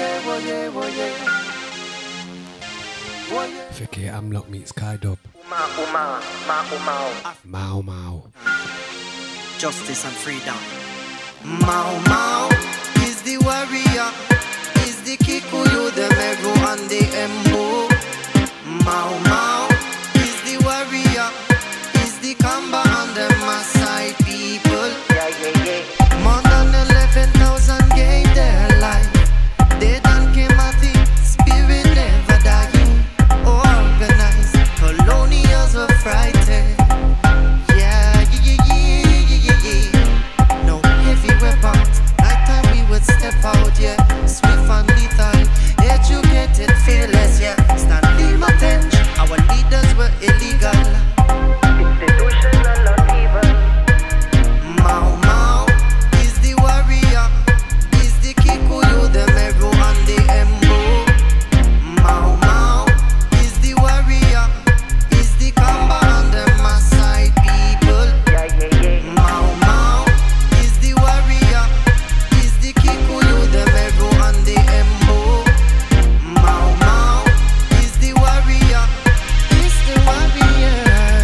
Vicky Amlock meets Kai Dub. Mau Mau. Justice and freedom. Mau Mau is the warrior, is the Kikuyu, the Meru and the Embu. Mau Mau is the warrior, is the Kamba and the Maasai people. Yeah, yeah, yeah. More than eleven thousand gave their life. They done came at the spirit never dying. Organized colonials were frightened. Yeah, yeah, yeah, yeah, yeah, yeah. No heavy weapons. Nighttime we would step out, yeah. Swift and lethal, educated, fearless, yeah. Stanley Matench, our leaders were illegal. Institutional upheaval. Mau Mau is the warrior, is the Kikuyu, the Meru and the Embu. Mau Mau is the warrior, is the Kamba and the Maasai people. Yeah, yeah, yeah. Mau Mau is the warrior, is the Kikuyu, the Meru and the Embu. Mau Mau is the warrior, is the warrior.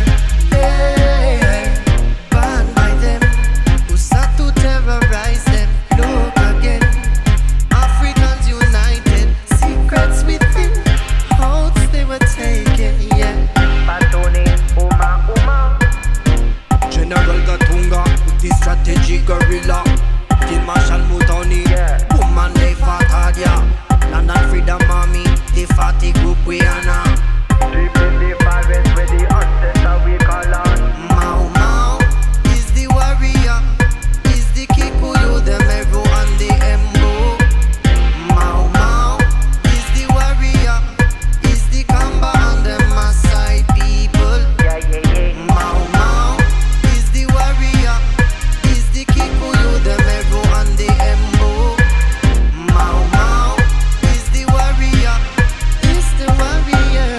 Yeah, banned by them who sought to terrorize them. Look again, Africans united, secrets within, oaths they were taken. Yeah, Batoni, Uma, Uma. General Gatunga, the strategic guerrilla. Field Marshal Mutoni, woman they fought hard, yeah. Land and Freedom Army, the fatty group we are now. Deep in the forest where the ancestor we call on. Mau Mau is the warrior, is the Kikuyu, the Meru and the Embu. Mau Mau is the warrior, is the Kamba and the Maasai people. Yeah, yeah, yeah. Mau Mau is the warrior, is the Kikuyu, the Meru and the Embu. Mau Mau is the warrior, is the warrior.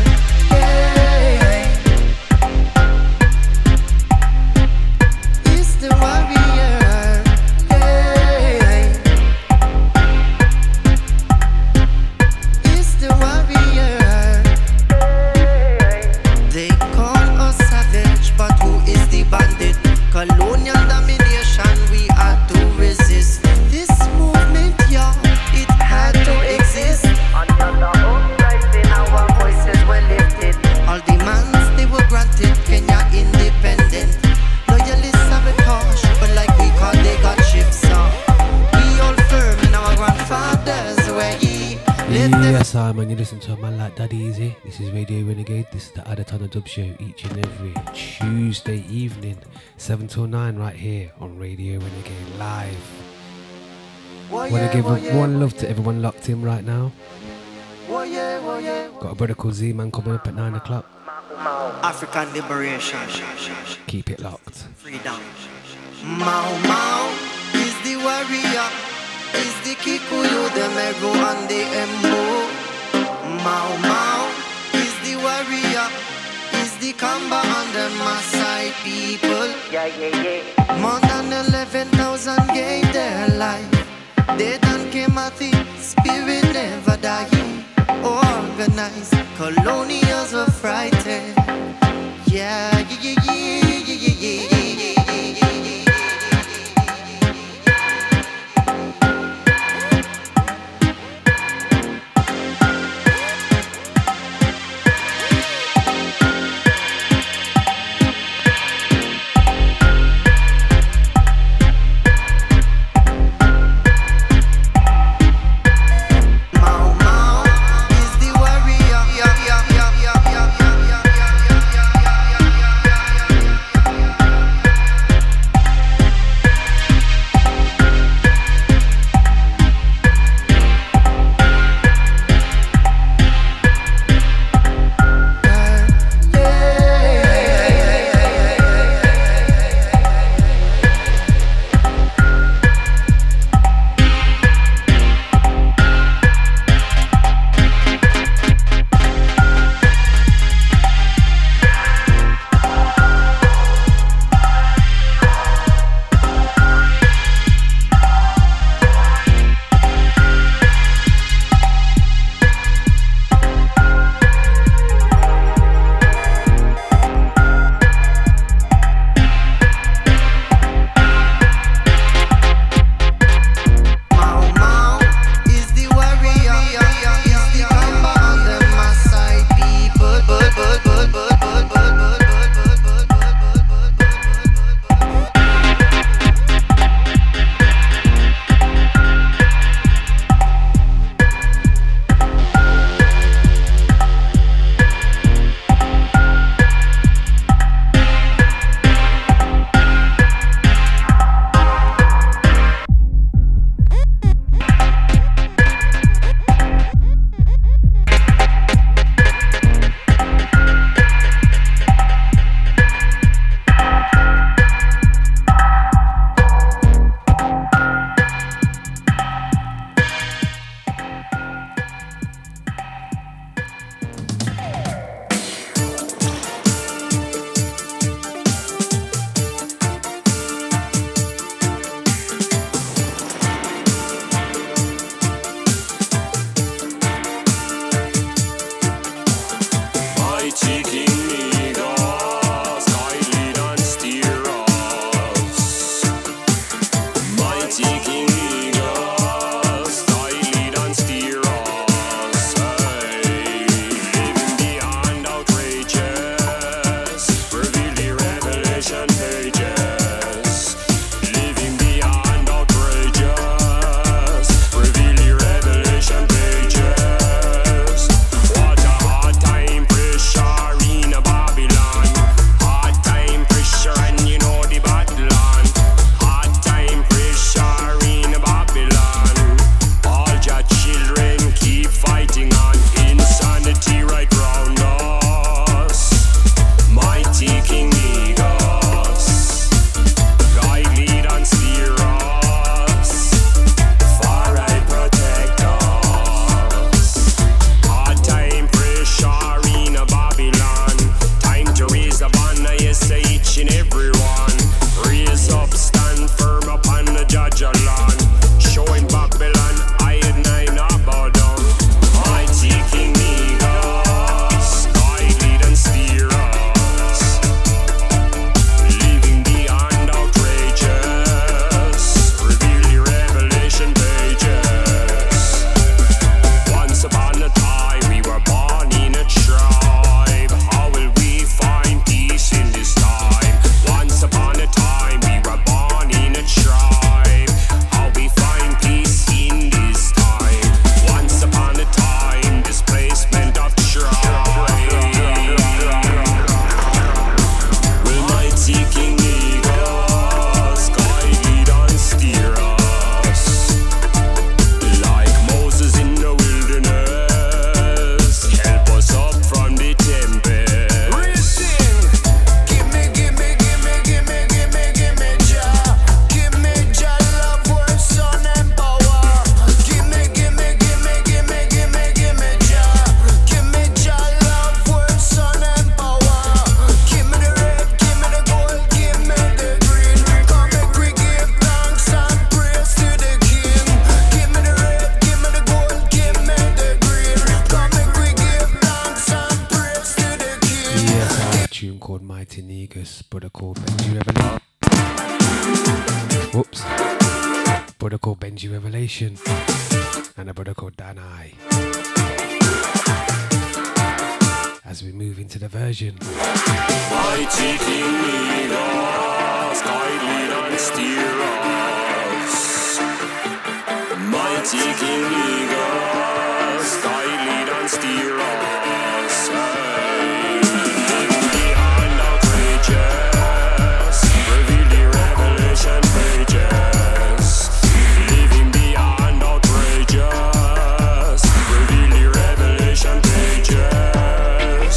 Yeah, is the warrior. Yeah, is the warrior. They call us savage, but who is the bandit? Colonial domination, we had to resist. This movement, yeah, it had to exist. Under the uprising, our voices were lifted. All demands they were granted. Kenya independent. Loyalists have it harsh, but like we call they got shifts on. We all firm in our grandfathers' way. Let them Yes, I man, you listen to a man like Daddy Easy. This is Radio Renegade. This is the Adatana Dub Show each and every Tuesday evening, seven till nine, right here on Radio Renegade Live. Want to give one love to everyone locked in right now. Got a brother called Z-Man coming up at nine o'clock. African liberation. Keep it locked. Freedom. Mau Mau is the warrior, is the Kikuyu, the Meru and the Embu. Mau Mau is the warrior, is the Kamba and the Maasai people. Yeah, yeah, yeah. More than eleven thousand gave their life. They done came at the spirit never dying. Organized colonials were frightened. Yeah, yeah, yeah, yeah, yeah, yeah, yeah, yeah, yeah, yeah. Mau Mau is the warrior, yeah, yeah, yeah, yeah, yeah, yeah, yeah, yeah, yeah, yeah, yeah, yeah, yeah, yeah, yeah. Lewis, brother called Benji Revelation. Whoops. Brother called Benji Revelation. And a brother called Dan I. As we move into the version. Mighty King lead us, guide, lead and steer us. Mighty King lead us, guide, lead and steer us. Hey. Beyond outrageous, reveal the revelation pages. Living beyond outrageous, reveal the revelation pages.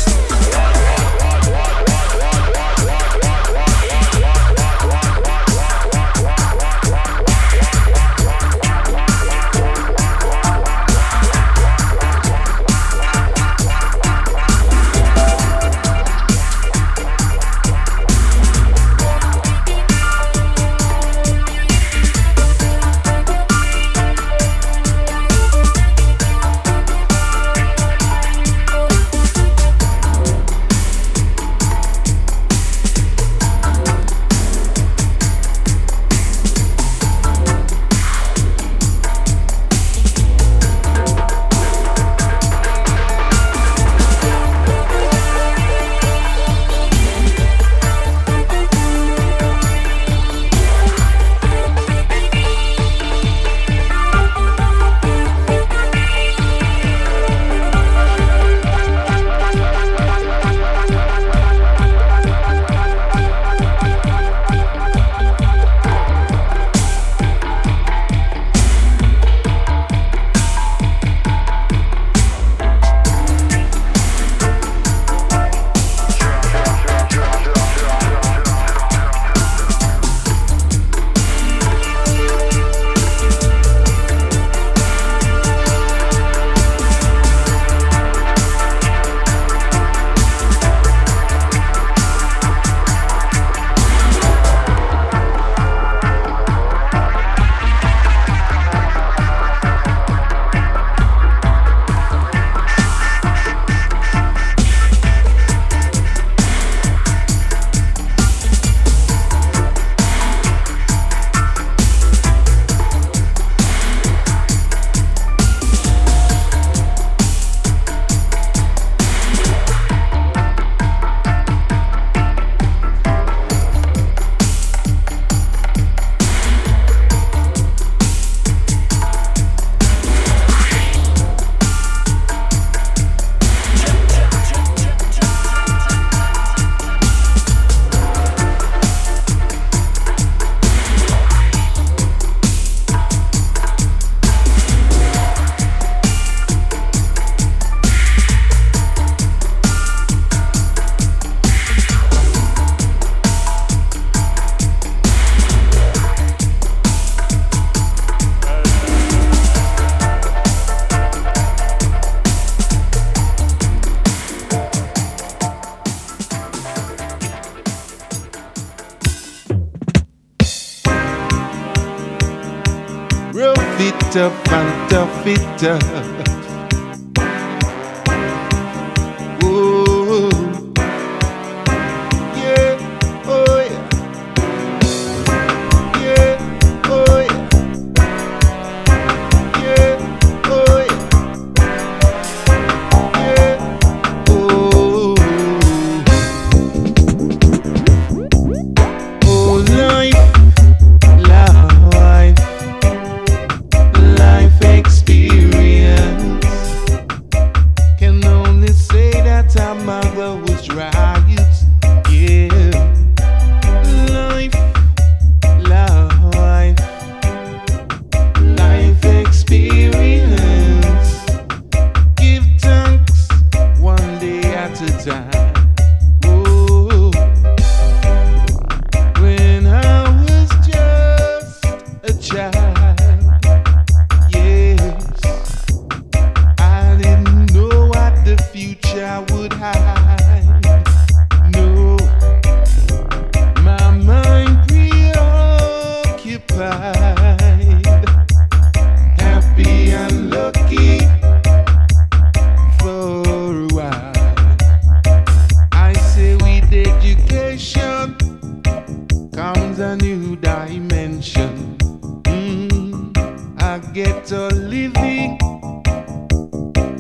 fitter, fanta fitter. Oh, yeah, oh yeah, yeah, oh yeah, yeah, oh yeah, yeah, oh. Oh, life, life, life experience.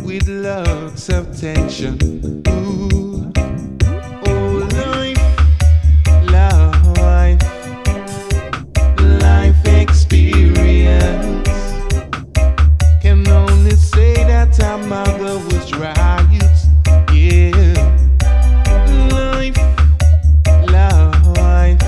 with lots of tension. Ooh. Oh, life, life, life experience. Can only say that our mother was right. Yeah. Life, life,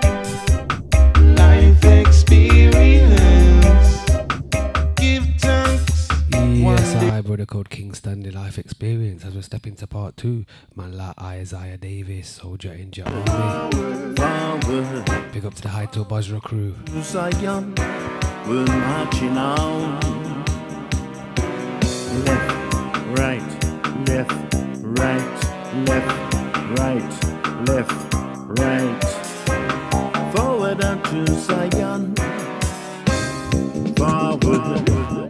life experience. Give thanks. Yes, I, brother called Kingston, the life experience. As we step into part two, man like Isaiah Davis, Soldier in your army. Big up to the High to Basra crew. Zion, we're marching on. Left, right, left, right, left, right, left, right. Forward unto Zion. Forward.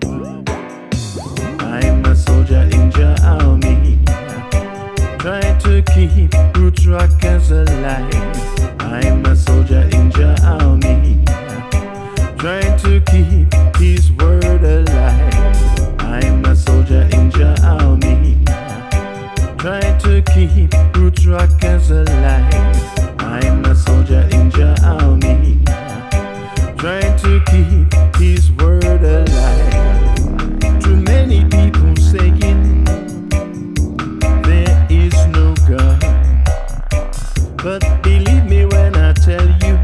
I'm a soldier in your army, trying to keep roots rockers alive. I'm a soldier in your army, trying to keep his word alive. I'm a soldier in your army, trying to keep roots rockers alive. I'm a soldier in your army, trying to keep his word alive. Too many people saying there is no God, but believe me when I tell you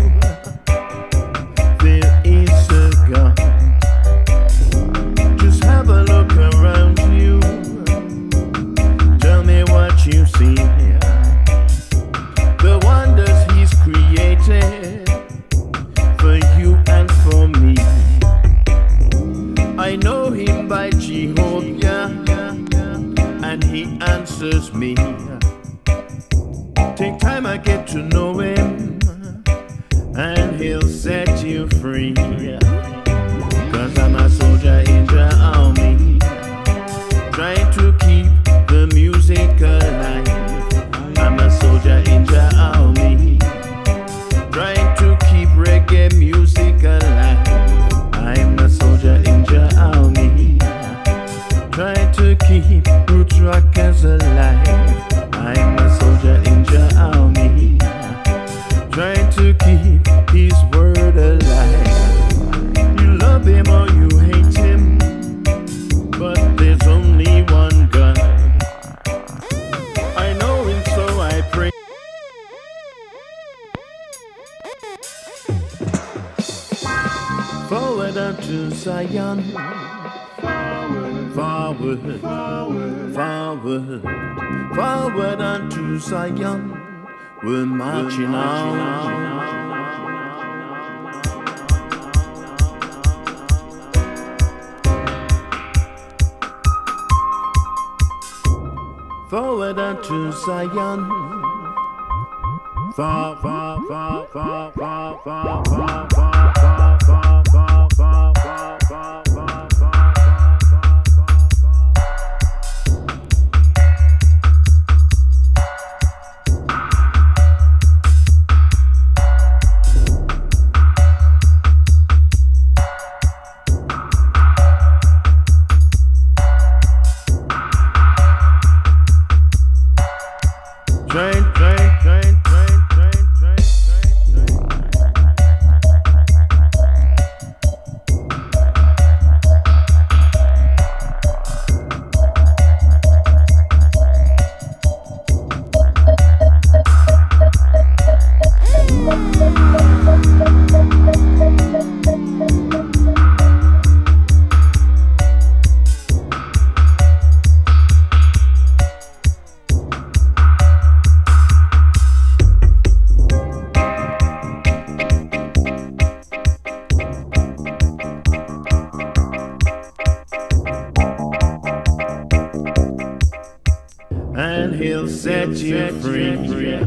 there is a God. Just have a look around you, tell me what you see. The wonders he's created for you and for me. I know him by Jehovah, and he answers me. Take time, I get to know him, and he'll set you free. Cause I'm a soldier in the army, trying to keep the music alive. I'm a soldier in the army, trying to keep reggae music alive. I'm a soldier in the army, trying to keep roots rockers alive. I'm a soldier in the army, trying to keep his word alive. You love him or you hate him, but there's only one God. I know him, so I pray. Forward unto Zion. Forward, forward, forward, forward unto Zion. We're marching on. Forward unto Zion. Far, far, far, far, far, far, far, far, far, far, far, far, far, far, far. Train, train, train, train, train, train, and he'll set you free.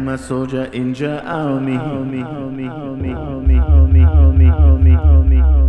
I'm a soldier in your army. army, army, army, army, army, army, army, army, army.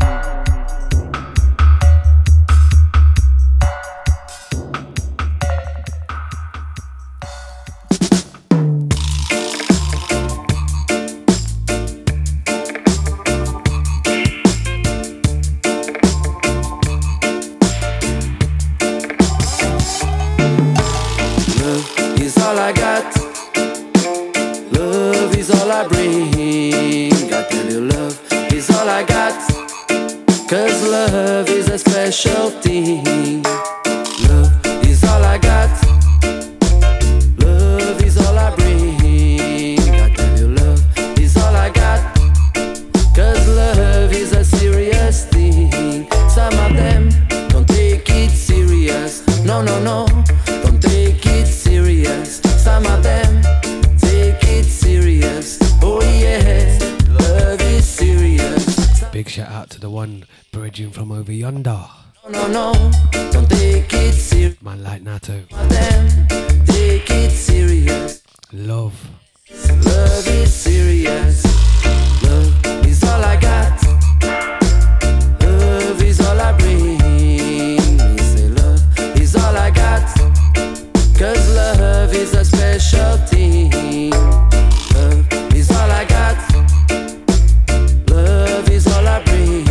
Special thing. Love is all I got. Love is all I bring. I tell you, love is all I got. Cause love is a serious thing. Some of them don't take it serious. No, no, no, don't take it serious. Some of them take it serious. Oh yeah, love is serious. Big shout out to the one bridging from over yonder. No, no, don't take it serious. Man like Nato. Them, take it serious. Love. Love is serious. Love is all I got. Love is all I bring. Me say love is all I got. Cause love is a special thing. Love is all I got. Love is all I bring.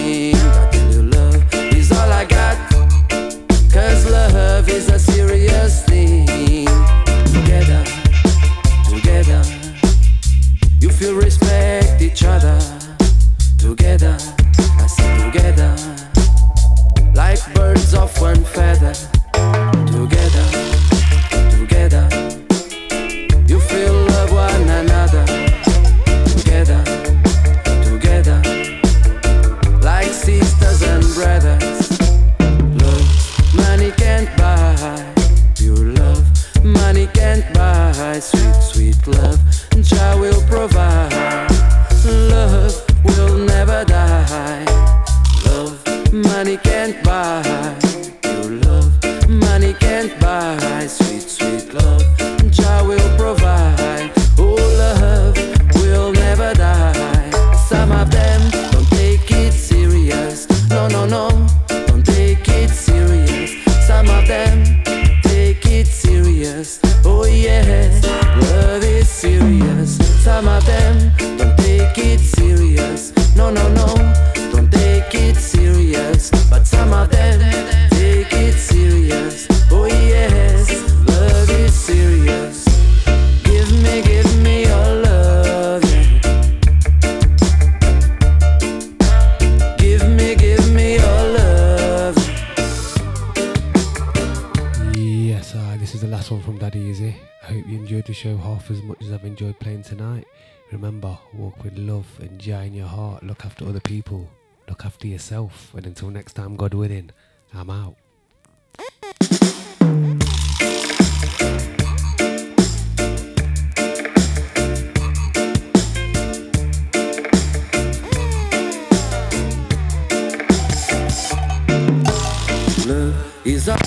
Cause love is a serious thing. Together, together, you feel respect each other. Together, I say together, like birds of one feather. Together, together, you feel love one another. Together, together, like sisters and brothers. Money can't buy pure love. Money can't buy sweet, sweet love. Jah will provide. Love will never die. Love, money can't buy pure love. Money can't buy sweet, sweet love. Jah will provide. Oh, love will never die. Some of them don't take it serious. No, no, no, don't take it serious. Some of them take it serious. Oh yes, love is serious. Some of them don't take it serious. No, no, no, don't take it serious. But some of them take it serious. Oh yes, love is serious. Give me, give me your love. Give me, give me your love. Yes, uh, this is the last one from Daddy Easy. I hope you enjoyed the show half as much as I've enjoyed playing tonight. Remember, walk with love and joy in your heart. Look after other people. Look after yourself. And until next time, God willing, I'm out. Love is all,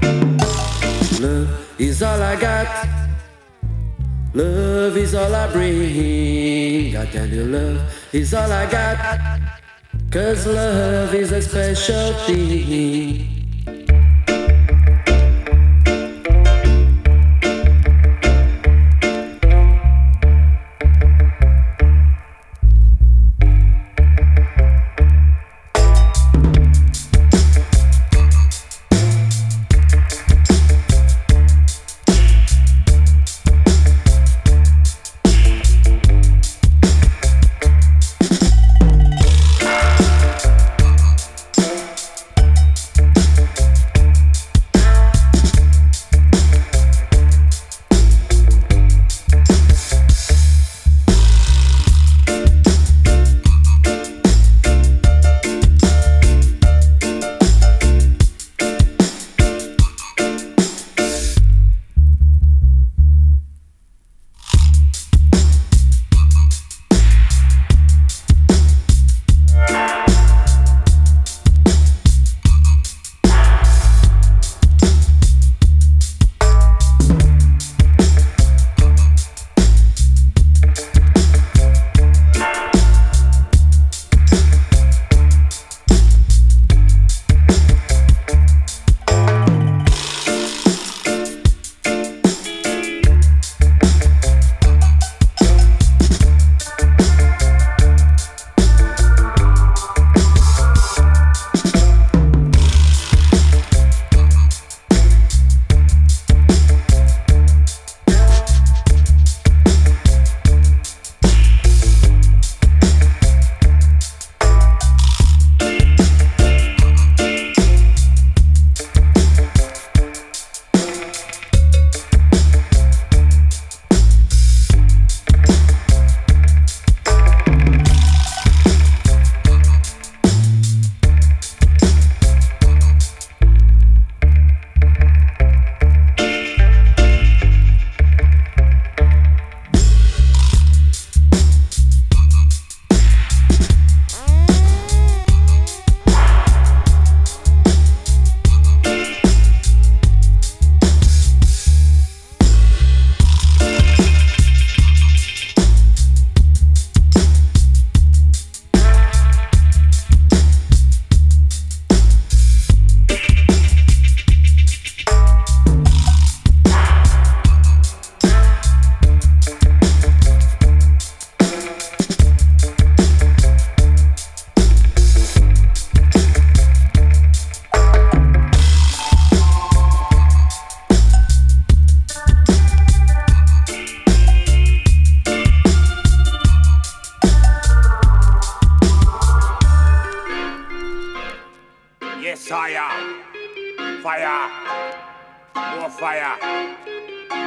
love is all I got. Love is all I bring. I tell you, love is all I got. Cause love is a special thing.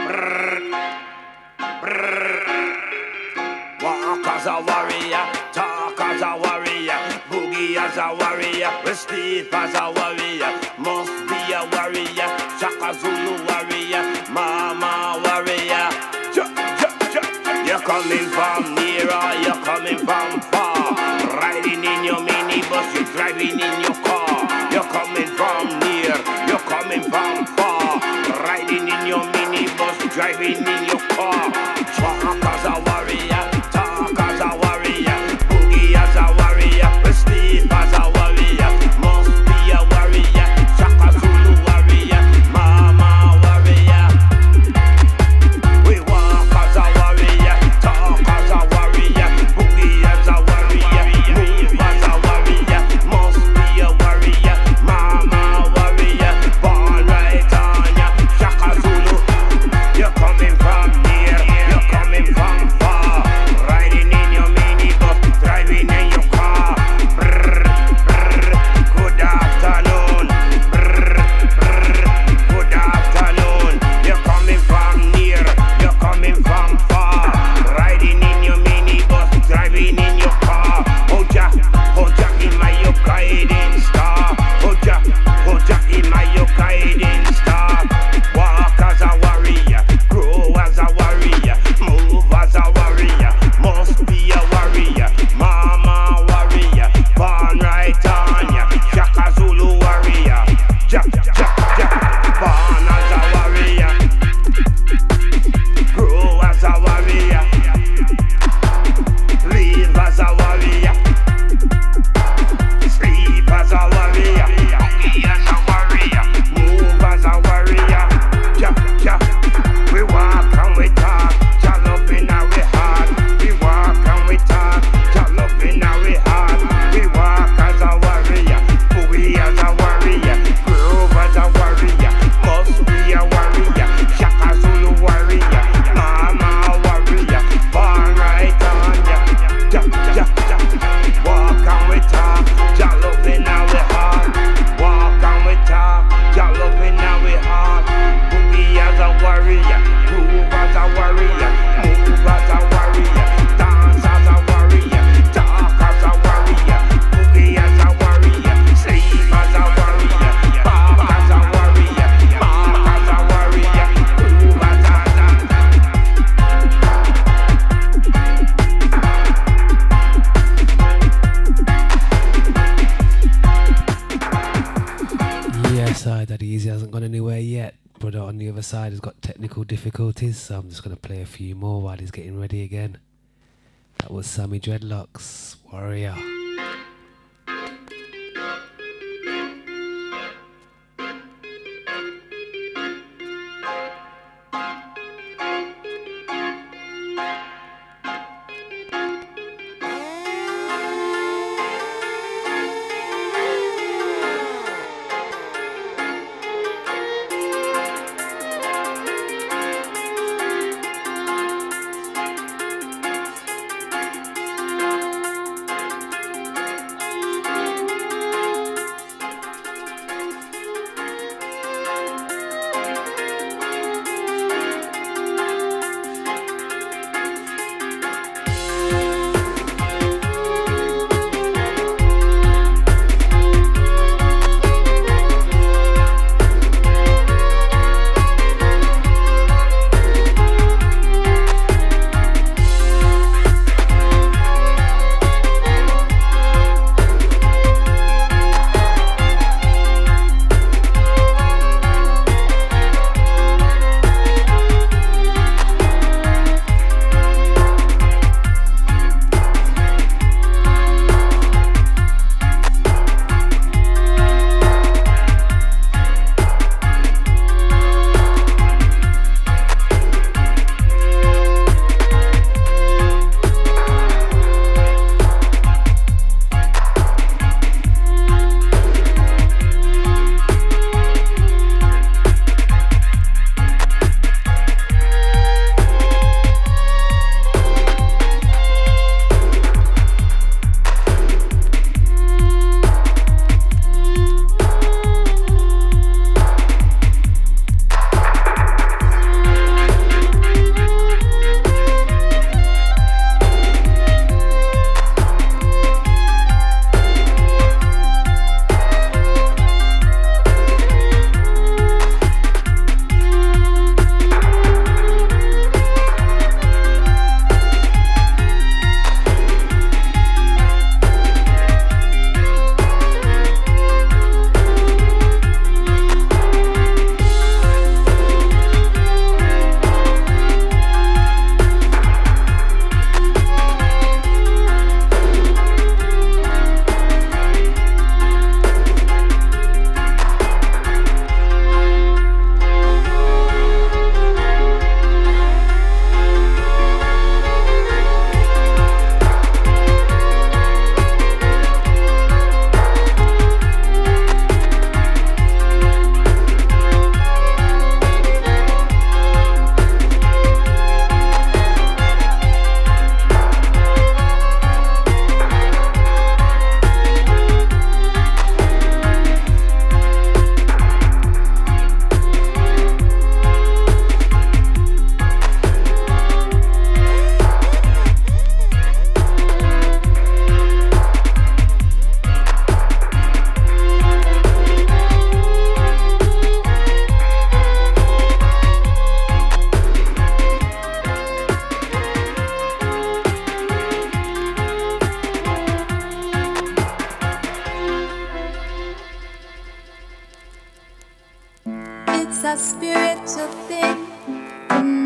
Walk as a warrior, talk as a warrior, boogie as a warrior, we sleep as a warrior, must be a warrior, Shaka Zulu warrior, Mama warrior. Ja, ja, ja. You're coming from near or you're coming from far, riding in your minibus, you're driving in your car. You're coming from near, you're coming from far, riding in your minibus, driving in your car. Walk as a warrior, talk as a warrior, boogie as a warrior, we sleep as a warrior, must be a warrior, Shaka Zulu warrior, Mama warrior. We walk as a warrior, talk as a warrior, boogie as a warrior, move as a warrior, must be a warrior, Mama warrior, born right on ya, Shaka Zulu. You're coming from near, you're coming from far, riding in your minibus, driving in your car. Brr, brr, good afternoon. Brr, brr, good afternoon. You're coming from near, you're coming from far, riding in your minibus, driving in your car. Oja, Oja, in my your guiding star. Oja, Oja, in my your guiding star. Walk as a warrior, grow as a warrior, move as a warrior, must be a warrior, Mama warrior, born right on ya, Shaka Zulu warrior, ja, ja, ja, born as a warrior, grow as a warrior, live as a warrior, sleep as a warrior, boogie as a warrior, move as a warrior, ja, ja. We walk and we talk, Jah love in our heart. We walk and we talk, Jah love in our heart. We walk as a warrior, boogie as a warrior, groove as a warrior, must be a warrior, Shaka Zulu warrior, Mama warrior, born right on ya. Ja, ja, ja. Walk and we talk, Jah love in our heart. Walk and we talk, Jah love in our heart. Boogie as a warrior, groove as a warrior, move as a warrior, dance as a warrior, talk as a warrior, boogie as a warrior, sleep as a warrior, walk as a warrior, walk as a warrior, groove as a Yes, I that easy hasn't gone anywhere yet. Brother on the other side has got technical difficulties, so I'm just going to play a few more while he's getting ready again. That was Sammy Dreadlocks, Warrior.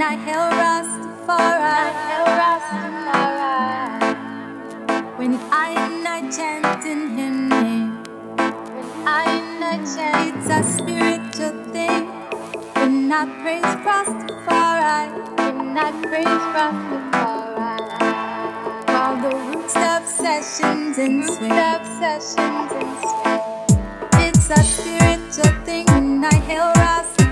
I hail Rastafari. When I and I chant in His name, when I and I chant, it's a spiritual thing. When I praise Rastafari, when I praise Rastafari, all the root step sessions and swing, step sessions and swing. It's a spiritual thing. When I hail Rastafari.